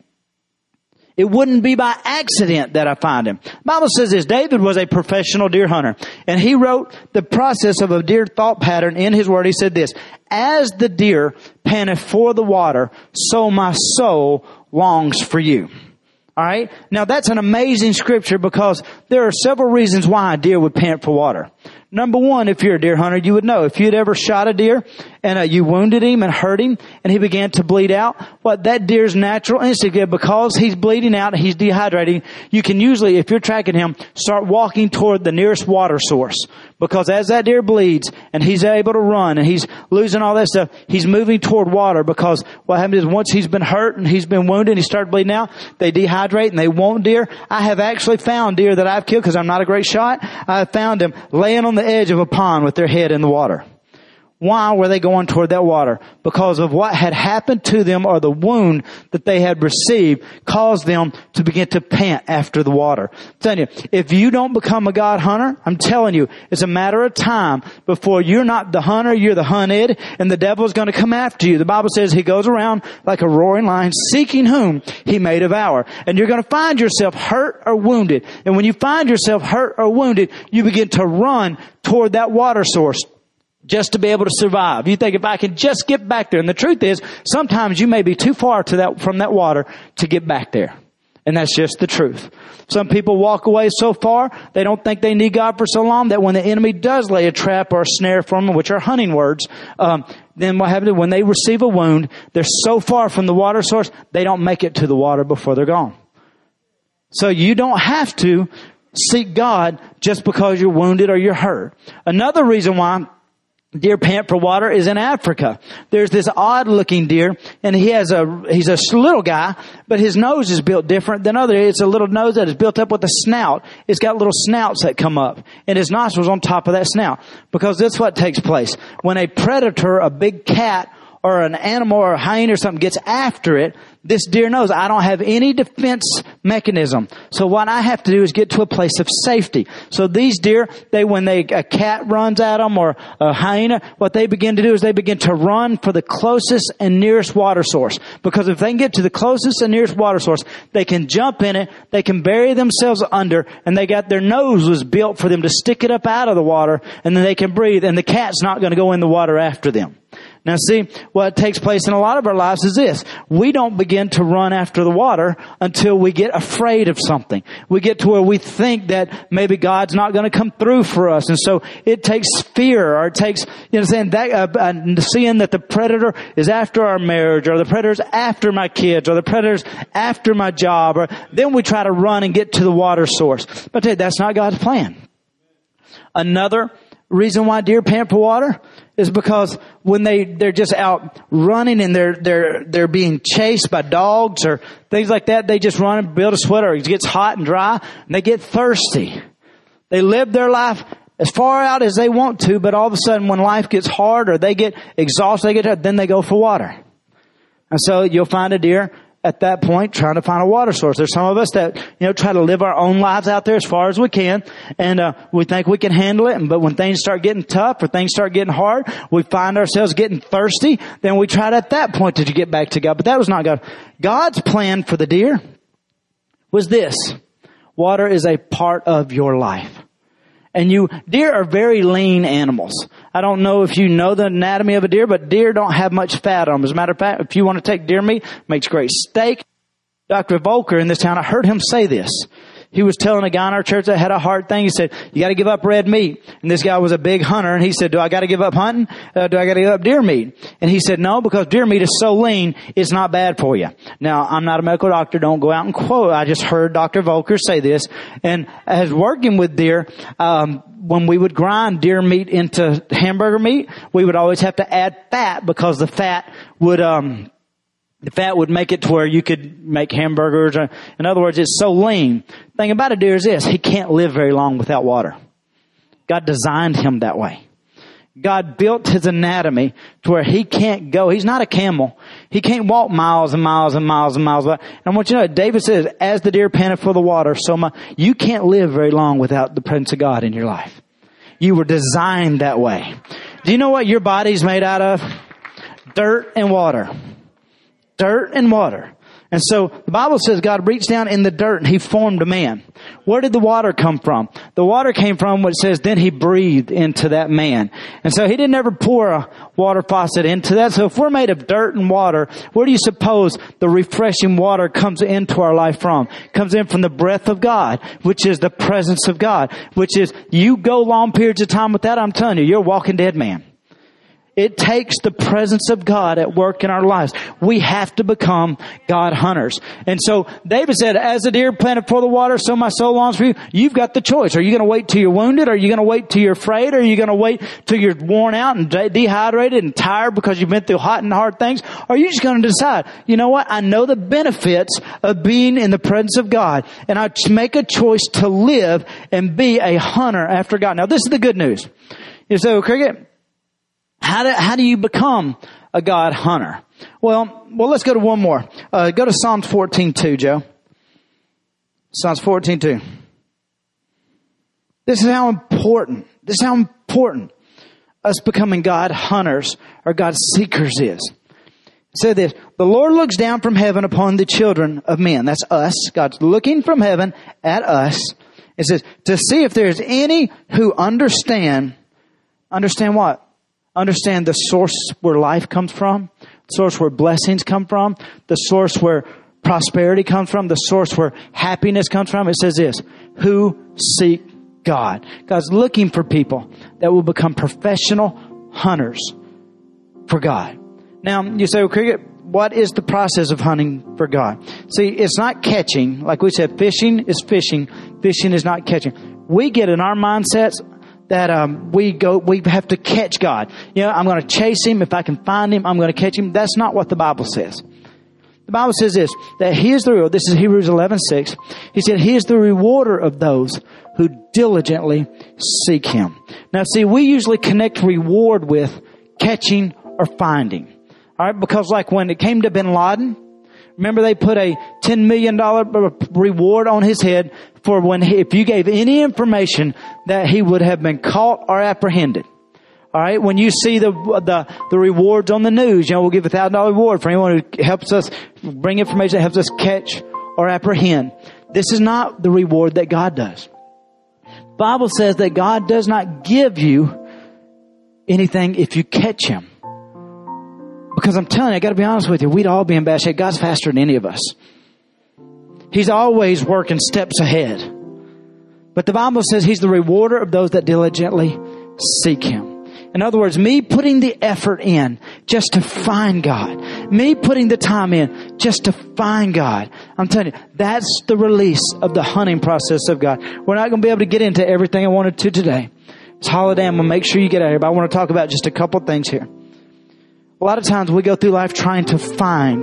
it wouldn't be by accident that I find him. The Bible says this, David was a professional deer hunter, and he wrote the process of a deer thought pattern in his word. He said this, as the deer panteth for the water, so my soul longs for you. All right. Now that's an amazing scripture because there are several reasons why a deer would pant for water. Number one, if you're a deer hunter, you would know if you'd ever shot a deer and uh, you wounded him and hurt him and he began to bleed out, what that deer's natural instinct, because he's bleeding out and he's dehydrating, you can usually, if you're tracking him, start walking toward the nearest water source. Because as that deer bleeds and he's able to run and he's losing all that stuff, he's moving toward water, because what happens is once he's been hurt and he's been wounded and he started bleeding out, they dehydrate and they want deer. I have actually found deer that I've killed because I'm not a great shot. I found them laying on the edge of a pond with their head in the water. Why were they going toward that water? Because of what had happened to them, or the wound that they had received caused them to begin to pant after the water. I'm telling you, if you don't become a God hunter, I'm telling you, it's a matter of time before you're not the hunter, you're the hunted, and the devil's going to come after you. The Bible says he goes around like a roaring lion, seeking whom he may devour. And you're going to find yourself hurt or wounded. And when you find yourself hurt or wounded, you begin to run toward that water source just to be able to survive. You think, if I can just get back there. And the truth is, sometimes you may be too far to that, from that water to get back there. And that's just the truth. Some people walk away so far, they don't think they need God for so long, that when the enemy does lay a trap or a snare for them, which are hunting words, um, then what happens when they receive a wound, they're so far from the water source, they don't make it to the water before they're gone. So you don't have to seek God just because you're wounded or you're hurt. Another reason why deer pant for water is in Africa. There's this odd looking deer, and he has a, he's a little guy, but his nose is built different than other. It's a little nose that is built up with a snout. It's got little snouts that come up, and his nostrils on top of that snout. Because that's what takes place. When a predator, a big cat or an animal or a hyena or something gets after it, this deer knows I don't have any defense mechanism. So what I have to do is get to a place of safety. So these deer, they, when they, a cat runs at them or a hyena, what they begin to do is they begin to run for the closest and nearest water source. Because if they can get to the closest and nearest water source, they can jump in it, they can bury themselves under, and they got their nose was built for them to stick it up out of the water, and then they can breathe, and the cat's not going to go in the water after them. Now see, what takes place in a lot of our lives is this. We don't begin to run after the water until we get afraid of something. We get to where we think that maybe God's not going to come through for us. And so it takes fear, or it takes, you know, saying that, uh, uh, seeing that the predator is after our marriage, or the predator's after my kids, or the predator's after my job, or then we try to run and get to the water source. But I tell you, that's not God's plan. Another reason why deer pant for water is because when they, they're just out running and they're, they're, they're being chased by dogs or things like that, they just run and build a sweater. It gets hot and dry and they get thirsty. They live their life as far out as they want to, but all of a sudden when life gets hard or they get exhausted, they get tired, then they go for water. And so you'll find a deer at that point trying to find a water source. There's some of us that, you know, try to live our own lives out there as far as we can, and uh, we think we can handle it. But when things start getting tough or things start getting hard, we find ourselves getting thirsty. Then we try to, at that point, to get back to God. But that was not God. God's plan for the deer was this: water is a part of your life. And you, deer are very lean animals. I don't know if you know the anatomy of a deer, but deer don't have much fat on them. As a matter of fact, if you want to take deer meat, makes great steak. Doctor Volker in this town, I heard him say this. He was telling a guy in our church that had a heart thing. He said, you got to give up red meat. And this guy was a big hunter. And he said, do I got to give up hunting? Uh, do I got to give up deer meat? And he said, no, because deer meat is so lean, it's not bad for you. Now, I'm not a medical doctor. Don't go out and quote. I just heard Doctor Volker say this. And as working with deer, um, when we would grind deer meat into hamburger meat, we would always have to add fat because the fat would, um, The fat would make it to where you could make hamburgers. In other words, it's so lean. The thing about a deer is this: he can't live very long without water. God designed him that way. God built his anatomy to where he can't go. He's not a camel. He can't walk miles and miles and miles and miles. And I want you to know, David says, as the deer panteth for the water, so my, you can't live very long without the presence of God in your life. You were designed that way. Do you know what your body's made out of? Dirt and water. Dirt and water. And so the Bible says God reached down in the dirt and he formed a man. Where did the water come from? The water came from what it says, then he breathed into that man. And so he didn't ever pour a water faucet into that. So if we're made of dirt and water, where do you suppose the refreshing water comes into our life from? It comes in from the breath of God, which is the presence of God, which is, you go long periods of time with that, I'm telling you, you're a walking dead man. It takes the presence of God at work in our lives. We have to become God hunters. And so David said, as a deer planted for the water, so my soul longs for you. You've got the choice. Are you going to wait till you're wounded? Are you going to wait till you're afraid? Are you going to wait till you're worn out and de- dehydrated and tired because you've been through hot and hard things? Or are you just going to decide, you know what? I know the benefits of being in the presence of God, and I make a choice to live and be a hunter after God. Now, this is the good news. You say, well, Cricket, How do, how do you become a God hunter? Well, well, let's go to one more. Uh, go to Psalms fourteen two, Joe. Psalms fourteen two. This is how important, this is how important us becoming God hunters or God seekers is. It says this: the Lord looks down from heaven upon the children of men. That's us. God's looking from heaven at us. It says, to see if there's any who understand, understand what? Understand the source where life comes from, the source where blessings come from, the source where prosperity comes from, the source where happiness comes from. It says this: who seek God. God's looking for people that will become professional hunters for God. Now, you say, well, Cricket, what is the process of hunting for God? See, it's not catching. Like we said, fishing is fishing. Fishing is not catching. We get in our mindsets that um, we go, we have to catch God. You know, I'm going to chase him. If I can find him, I'm going to catch him. That's not what the Bible says. The Bible says this, that he is the reward. This is Hebrews eleven six. He said, he is the rewarder of those who diligently seek him. Now, see, we usually connect reward with catching or finding. All right, because like when it came to Bin Laden, remember they put a ten million dollars reward on his head for when he, if you gave any information that he would have been caught or apprehended. All right, when you see the the the rewards on the news, you know, we'll give a thousand dollar reward for anyone who helps us bring information that helps us catch or apprehend. This is not the reward that God does. Bible says that God does not give you anything if you catch Him. Because I'm telling you, I got to be honest with you, we'd all be in bad shape. God's faster than any of us. He's always working steps ahead. But the Bible says He's the rewarder of those that diligently seek Him. In other words, me putting the effort in just to find God. Me putting the time in just to find God. I'm telling you, that's the release of the hunting process of God. We're not going to be able to get into everything I wanted to today. It's holiday. I'm going to make sure you get out of here. But I want to talk about just a couple things here. A lot of times we go through life trying to find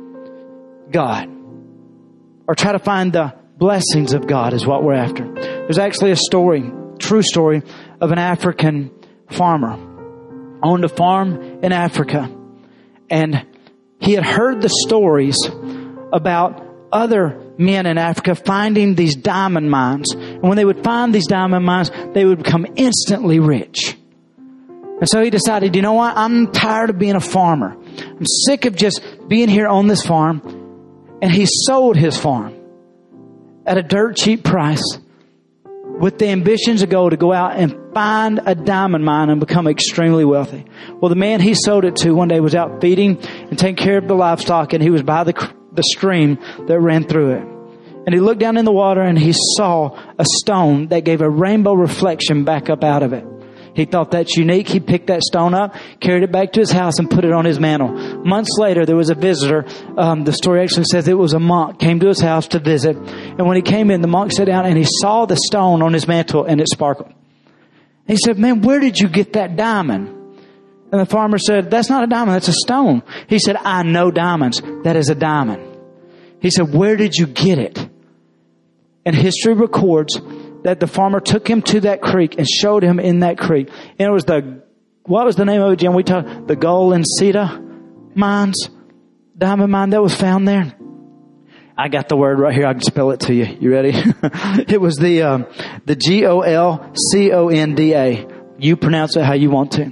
God. Or try to find the blessings of God is what we're after. There's actually a story, true story, of an African farmer. Owned a farm in Africa. And he had heard the stories about other men in Africa finding these diamond mines. And when they would find these diamond mines, they would become instantly rich. And so he decided, you know what? I'm tired of being a farmer. I'm sick of just being here on this farm. And he sold his farm at a dirt cheap price with the ambitions to go to go out and find a diamond mine and become extremely wealthy. Well, the man he sold it to one day was out feeding and taking care of the livestock, and he was by the the stream that ran through it. And he looked down in the water and he saw a stone that gave a rainbow reflection back up out of it. He thought that's unique. He picked that stone up, carried it back to his house, and put it on his mantle. Months later, there was a visitor. Um, the story actually says it was a monk, came to his house to visit. And when he came in, the monk sat down and he saw the stone on his mantle and it sparkled. He said, man, where did you get that diamond? And the farmer said, that's not a diamond, that's a stone. He said, I know diamonds. That is a diamond. He said, where did you get it? And history records that the farmer took him to that creek and showed him in that creek. And it was the, what was the name of it, Jim? We talked, the gold and Sita mines, diamond mine that was found there. I got the word right here. I can spell it to you. You ready? It was the, um, the G O L C O N D A. You pronounce it how you want to.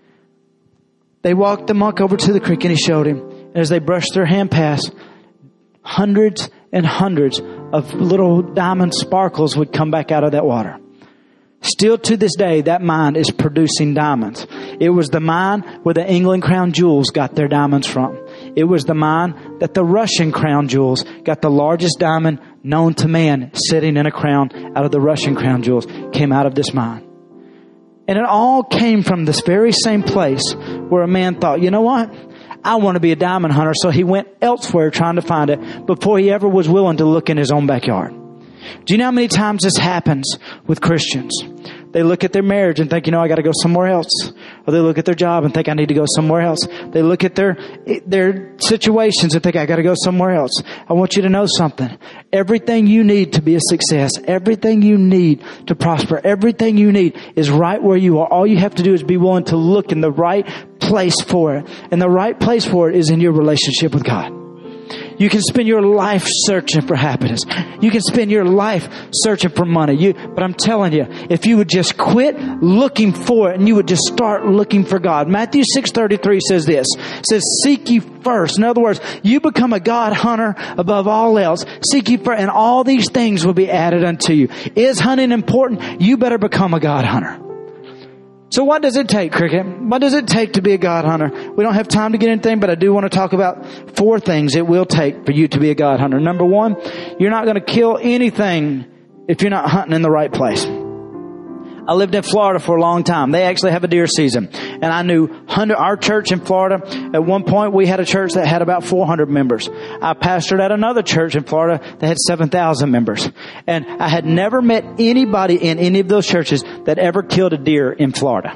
They walked the monk over to the creek and he showed him. And as they brushed their hand past, hundreds and hundreds of little diamond sparkles would come back out of that water. Still to this day, that mine is producing diamonds. It was the mine where the England Crown Jewels got their diamonds from. It was the mine that the Russian Crown Jewels got the largest diamond known to man sitting in a crown out of the Russian Crown Jewels came out of this mine. And it all came from this very same place where a man thought, you know what? I want to be a diamond hunter. So he went elsewhere trying to find it before he ever was willing to look in his own backyard. Do you know how many times this happens with Christians? They look at their marriage and think, you know, I got to go somewhere else. Or they look at their job and think I need to go somewhere else. They look at their their situations and think I got to go somewhere else. I want you to know something. Everything you need to be a success, everything you need to prosper, everything you need is right where you are. All you have to do is be willing to look in the right place for it. And the right place for it is in your relationship with God. You can spend your life searching for happiness. You can spend your life searching for money. You, but I'm telling you, if you would just quit looking for it and you would just start looking for God. Matthew six thirty-three says this. It says, seek ye first. In other words, you become a God hunter above all else. Seek ye first, and all these things will be added unto you. Is hunting important? You better become a God hunter. So what does it take, Cricket? What does it take to be a God hunter? We don't have time to get into anything, but I do want to talk about four things it will take for you to be a God hunter. Number one, you're not going to kill anything if you're not hunting in the right place. I lived in Florida for a long time. They actually have a deer season. And I knew our church in Florida, at one point we had a church that had about four hundred members. I pastored at another church in Florida that had seven thousand members. And I had never met anybody in any of those churches that ever killed a deer in Florida.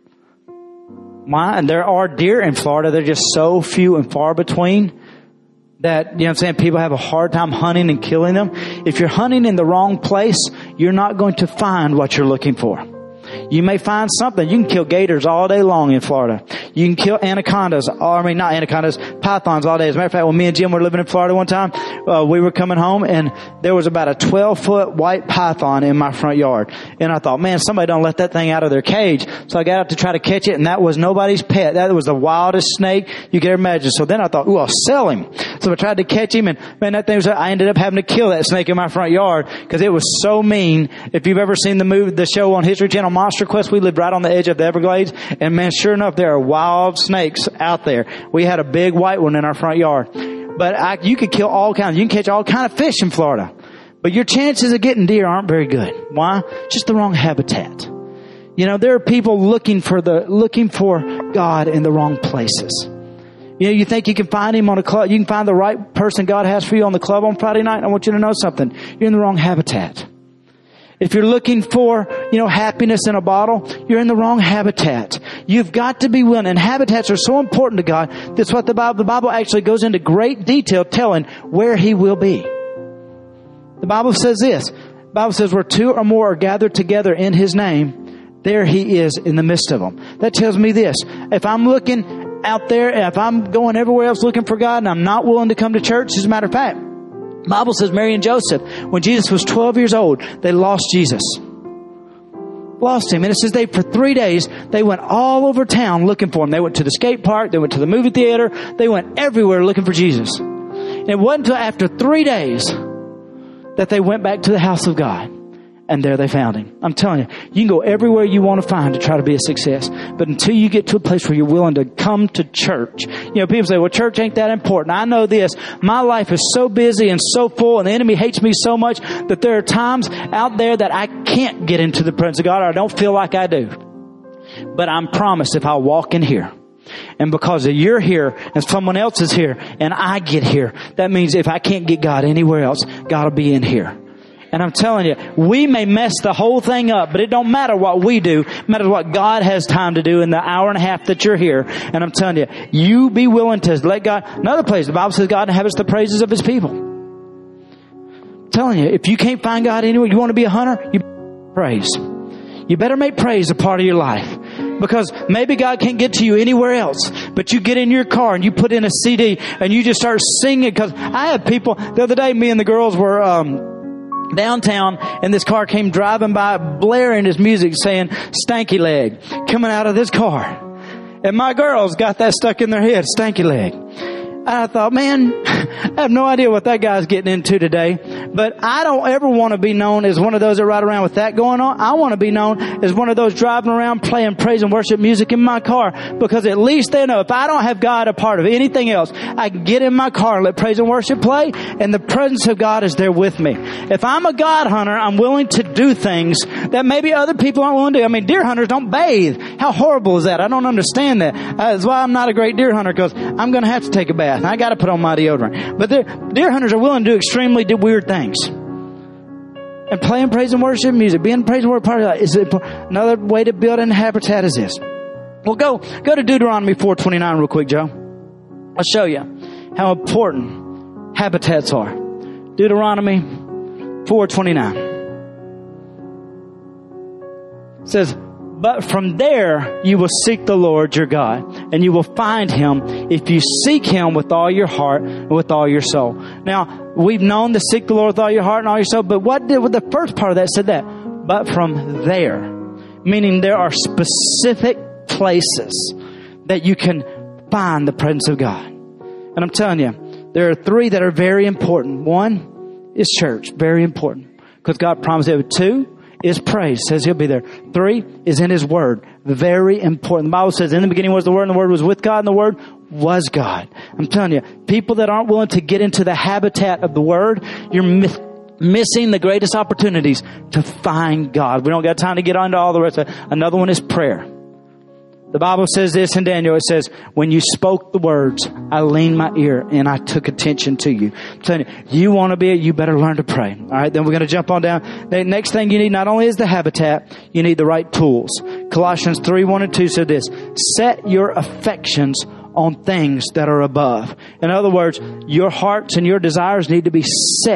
Why? And there are deer in Florida. They're just so few and far between that, you know what I'm saying, people have a hard time hunting and killing them. If you're hunting in the wrong place, you're not going to find what you're looking for. You may find something. You can kill gators all day long in Florida. You can kill anacondas, or I mean not anacondas, pythons all day. As a matter of fact, when me and Jim were living in Florida one time, uh, we were coming home and there was about a twelve foot white python in my front yard. And I thought, man, somebody don't let that thing out of their cage. So I got out to try to catch it, and that was nobody's pet. That was the wildest snake you could ever imagine. So then I thought, ooh, I'll sell him. So I tried to catch him, and man, that thing was, I ended up having to kill that snake in my front yard because it was so mean. If you've ever seen the movie, the show on History Channel, Monster Quest, we lived right on the edge of the Everglades, and man, sure enough, there are wild snakes out there. We had a big white one in our front yard. But I, you could kill all kinds. You can catch all kind of fish in Florida. But your chances of getting deer aren't very good. Why? Just the wrong habitat. You know, there are people looking for the, looking for God in the wrong places. You know, you think you can find him on a club, you can find the right person God has for you on the club on Friday night. I want you to know something. You're in the wrong habitat. If you're looking for, you know, happiness in a bottle, you're in the wrong habitat. You've got to be willing, and habitats are so important to God. That's what the Bible, the Bible actually goes into great detail telling where he will be. The Bible says this. The Bible says where two or more are gathered together in his name, there he is in the midst of them. That tells me this. If I'm looking out there, if I'm going everywhere else looking for God and I'm not willing to come to church, as a matter of fact, the Bible says Mary and Joseph, when Jesus was twelve years old, they lost Jesus. Lost him. And it says they, for three days, they went all over town looking for him. They went to the skate park. They went to the movie theater. They went everywhere looking for Jesus. And it wasn't until after three days that they went back to the house of God. And there they found him. I'm telling you, you can go everywhere you want to find to try to be a success. But until you get to a place where you're willing to come to church. You know, people say, well, church ain't that important. I know this. My life is so busy and so full, and the enemy hates me so much that there are times out there that I can't get into the presence of God, or I don't feel like I do. But I'm promised if I walk in here, and because you're here and someone else is here and I get here, that means if I can't get God anywhere else, God will be in here. And I'm telling you, we may mess the whole thing up, but it don't matter what we do. It matters what God has time to do in the hour and a half that you're here. And I'm telling you, you be willing to let God. Another place, the Bible says God inhabits the praises of his people. I'm telling you, if you can't find God anywhere, you want to be a hunter, you praise. You better make praise a part of your life. Because maybe God can't get to you anywhere else. But you get in your car and you put in a C D and you just start singing. Because I had people, the other day, me and the girls were um downtown, and this car came driving by blaring his music saying stanky leg coming out of this car, and my girls got that stuck in their head, stanky leg. I thought, man, I have no idea what that guy's getting into today, but I don't ever want to be known as one of those that ride around with that going on. I want to be known as one of those driving around playing praise and worship music in my car, because at least they know if I don't have God a part of anything else, I can get in my car and let praise and worship play, and the presence of God is there with me. If I'm a God hunter, I'm willing to do things that maybe other people aren't willing to do. I mean, deer hunters don't bathe. How horrible is that? I don't understand that. That's why I'm not a great deer hunter, because I'm going to have to take a bath. I got to put on my deodorant. But deer hunters are willing to do extremely weird things. And playing praise and worship music, being praise and worship part of that is another way to build a habitat is this. Well, go go to Deuteronomy four twenty-nine real quick, Joe. I'll show you how important habitats are. Deuteronomy four twenty-nine. It says, but from there you will seek the Lord your God, and you will find him if you seek him with all your heart and with all your soul. Now, we've known to seek the Lord with all your heart and all your soul, but what did the first part of that said that? But from there, meaning there are specific places that you can find the presence of God. And I'm telling you, there are three that are very important. One is church, very important, because God promised it. Two is praise, says he'll be there. Three is in his word, very important. The Bible says in the beginning was the word, and the word was with God, and the word was God. I'm telling you, people that aren't willing to get into the habitat of the word, you're mi- missing the greatest opportunities to find God. We don't got time to get on to all the rest of it. Another one is prayer. The Bible says this in Daniel. It says, when you spoke the words, I leaned my ear and I took attention to you. I'm telling you, you want to be it, you better learn to pray. All right, then we're going to jump on down. The next thing you need not only is the habitat, you need the right tools. Colossians three, one and two said this, set your affections on things that are above. In other words, your hearts and your desires need to be set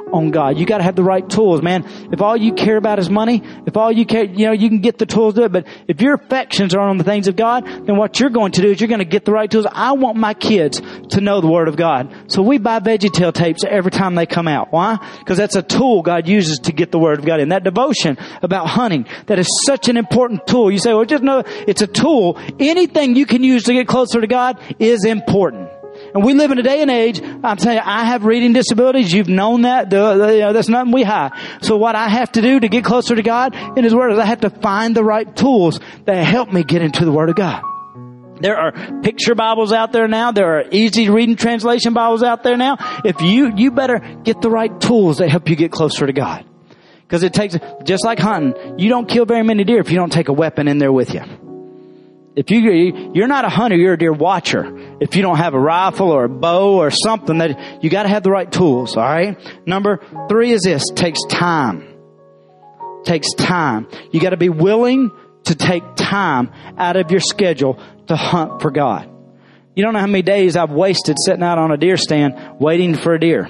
on God. You got to have the right tools, man. If all you care about is money, if all you care, you know, you can get the tools to do it. But if your affections are on the things of God, then what you're going to do is you're going to get the right tools. I want my kids to know the Word of God. So we buy VeggieTale tapes every time they come out. Why? Because that's a tool God uses to get the Word of God in. That devotion about hunting, that is such an important tool. You say, well, just know it's a tool. Anything you can use to get closer to God is important. And we live in a day and age, I'm telling you, I have reading disabilities. You've known that. The, the, you know, that's nothing we hide. So what I have to do to get closer to God in His Word is I have to find the right tools that help me get into the Word of God. There are picture Bibles out there now. There are easy reading translation Bibles out there now. If you, you better get the right tools that help you get closer to God. Because it takes, just like hunting, you don't kill very many deer if you don't take a weapon in there with you. If you, you're not a hunter, you're a deer watcher. If you don't have a rifle or a bow or something, that you got to have the right tools. All right. Number three is this: takes time. Takes time. You got to be willing to take time out of your schedule to hunt for God. You don't know how many days I've wasted sitting out on a deer stand waiting for a deer.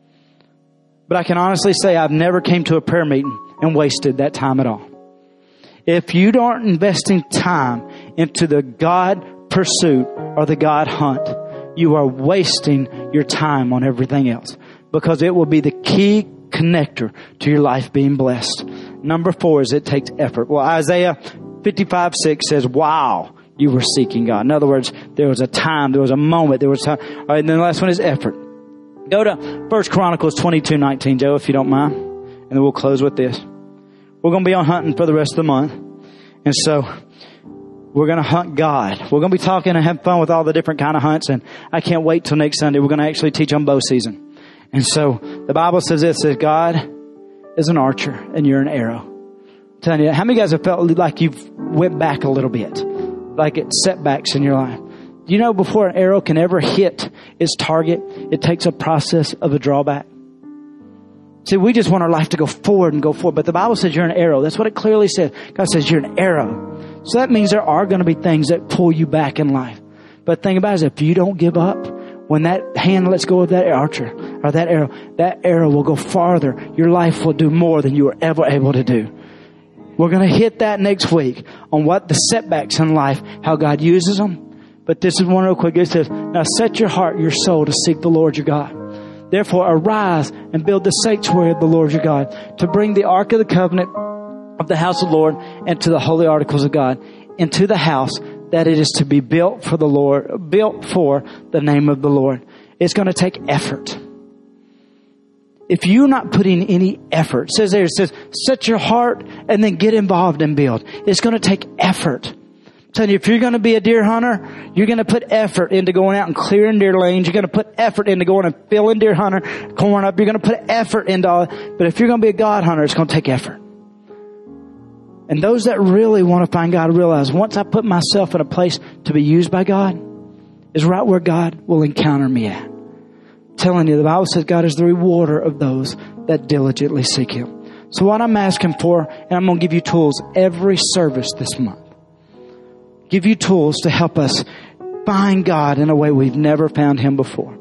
But I can honestly say I've never came to a prayer meeting and wasted that time at all. If you aren't investing time into the God pursuit or the God hunt, you are wasting your time on everything else, because it will be the key connector to your life being blessed. Number four is it takes effort. Well, Isaiah fifty-five six says, wow, you were seeking God. In other words, there was a time, there was a moment, there was time. All right, and then the last one is effort. Go to First Chronicles twenty-two nineteen, Joe, if you don't mind. And then we'll close with this. We're going to be on hunting for the rest of the month. And so we're going to hunt God. We're going to be talking and have fun with all the different kind of hunts. And I can't wait till next Sunday. We're going to actually teach on bow season. And so the Bible says this, says God is an archer and you're an arrow. I'm telling you, how many guys have felt like you've went back a little bit? Like it's setbacks in your life? Do you know before an arrow can ever hit its target, it takes a process of a drawback? See, we just want our life to go forward and go forward. But the Bible says you're an arrow. That's what it clearly says. God says you're an arrow. So that means there are going to be things that pull you back in life. But the thing about it is, if you don't give up, when that hand lets go of that archer or that arrow, that arrow will go farther. Your life will do more than you were ever able to do. We're going to hit that next week on what the setbacks in life, how God uses them. But this is one real quick. It says, now set your heart, your soul to seek the Lord your God. Therefore, arise and build the sanctuary of the Lord your God, to bring the ark of the covenant of the house of the Lord and to the holy articles of God into the house that it is to be built for the Lord, built for the name of the Lord. It's going to take effort. If you're not putting any effort, it says there, it says, set your heart and then get involved and build. It's going to take effort. I'm telling you, if you're going to be a deer hunter, you're going to put effort into going out and clearing deer lanes. You're going to put effort into going and filling deer hunter corn up. You're going to put effort into all it. But if you're going to be a God hunter, it's going to take effort. And those that really want to find God realize once I put myself in a place to be used by God is right where God will encounter me at. I'm telling you, the Bible says God is the rewarder of those that diligently seek Him. So what I'm asking for, and I'm going to give you tools every service this month. Give you tools to help us find God in a way we've never found Him before.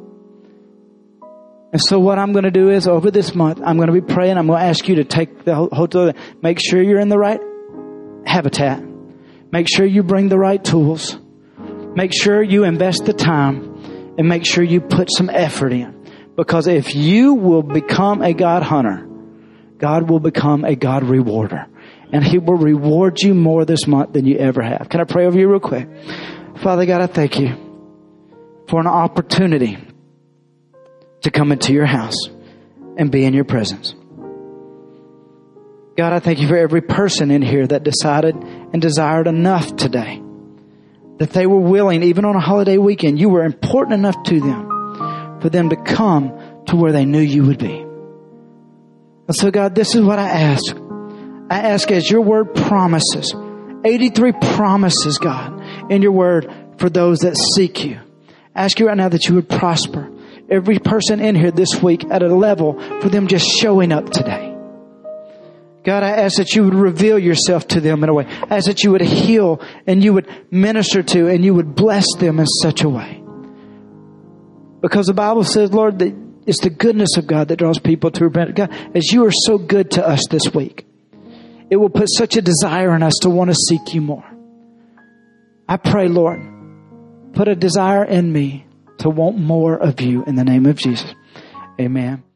And so what I'm going to do is over this month, I'm going to be praying. I'm going to ask you to take the whole, make sure you're in the right habitat. Make sure you bring the right tools. Make sure you invest the time and make sure you put some effort in. Because if you will become a God hunter, God will become a God rewarder. And He will reward you more this month than you ever have. Can I pray over you real quick? Father God, I thank you for an opportunity to come into your house and be in your presence. God, I thank you for every person in here that decided and desired enough today, that they were willing, even on a holiday weekend, you were important enough to them for them to come to where they knew you would be. And so God, this is what I ask. I ask as your word promises, eighty-three promises, God, in your word for those that seek you. I ask you right now that you would prosper every person in here this week at a level for them just showing up today. God, I ask that you would reveal yourself to them in a way. I ask that you would heal and you would minister to and you would bless them in such a way. Because the Bible says, Lord, that It's the goodness of God that draws people to repent. God, as you are so good to us this week, it will put such a desire in us to want to seek you more. I pray, Lord, put a desire in me to want more of you in the name of Jesus. Amen.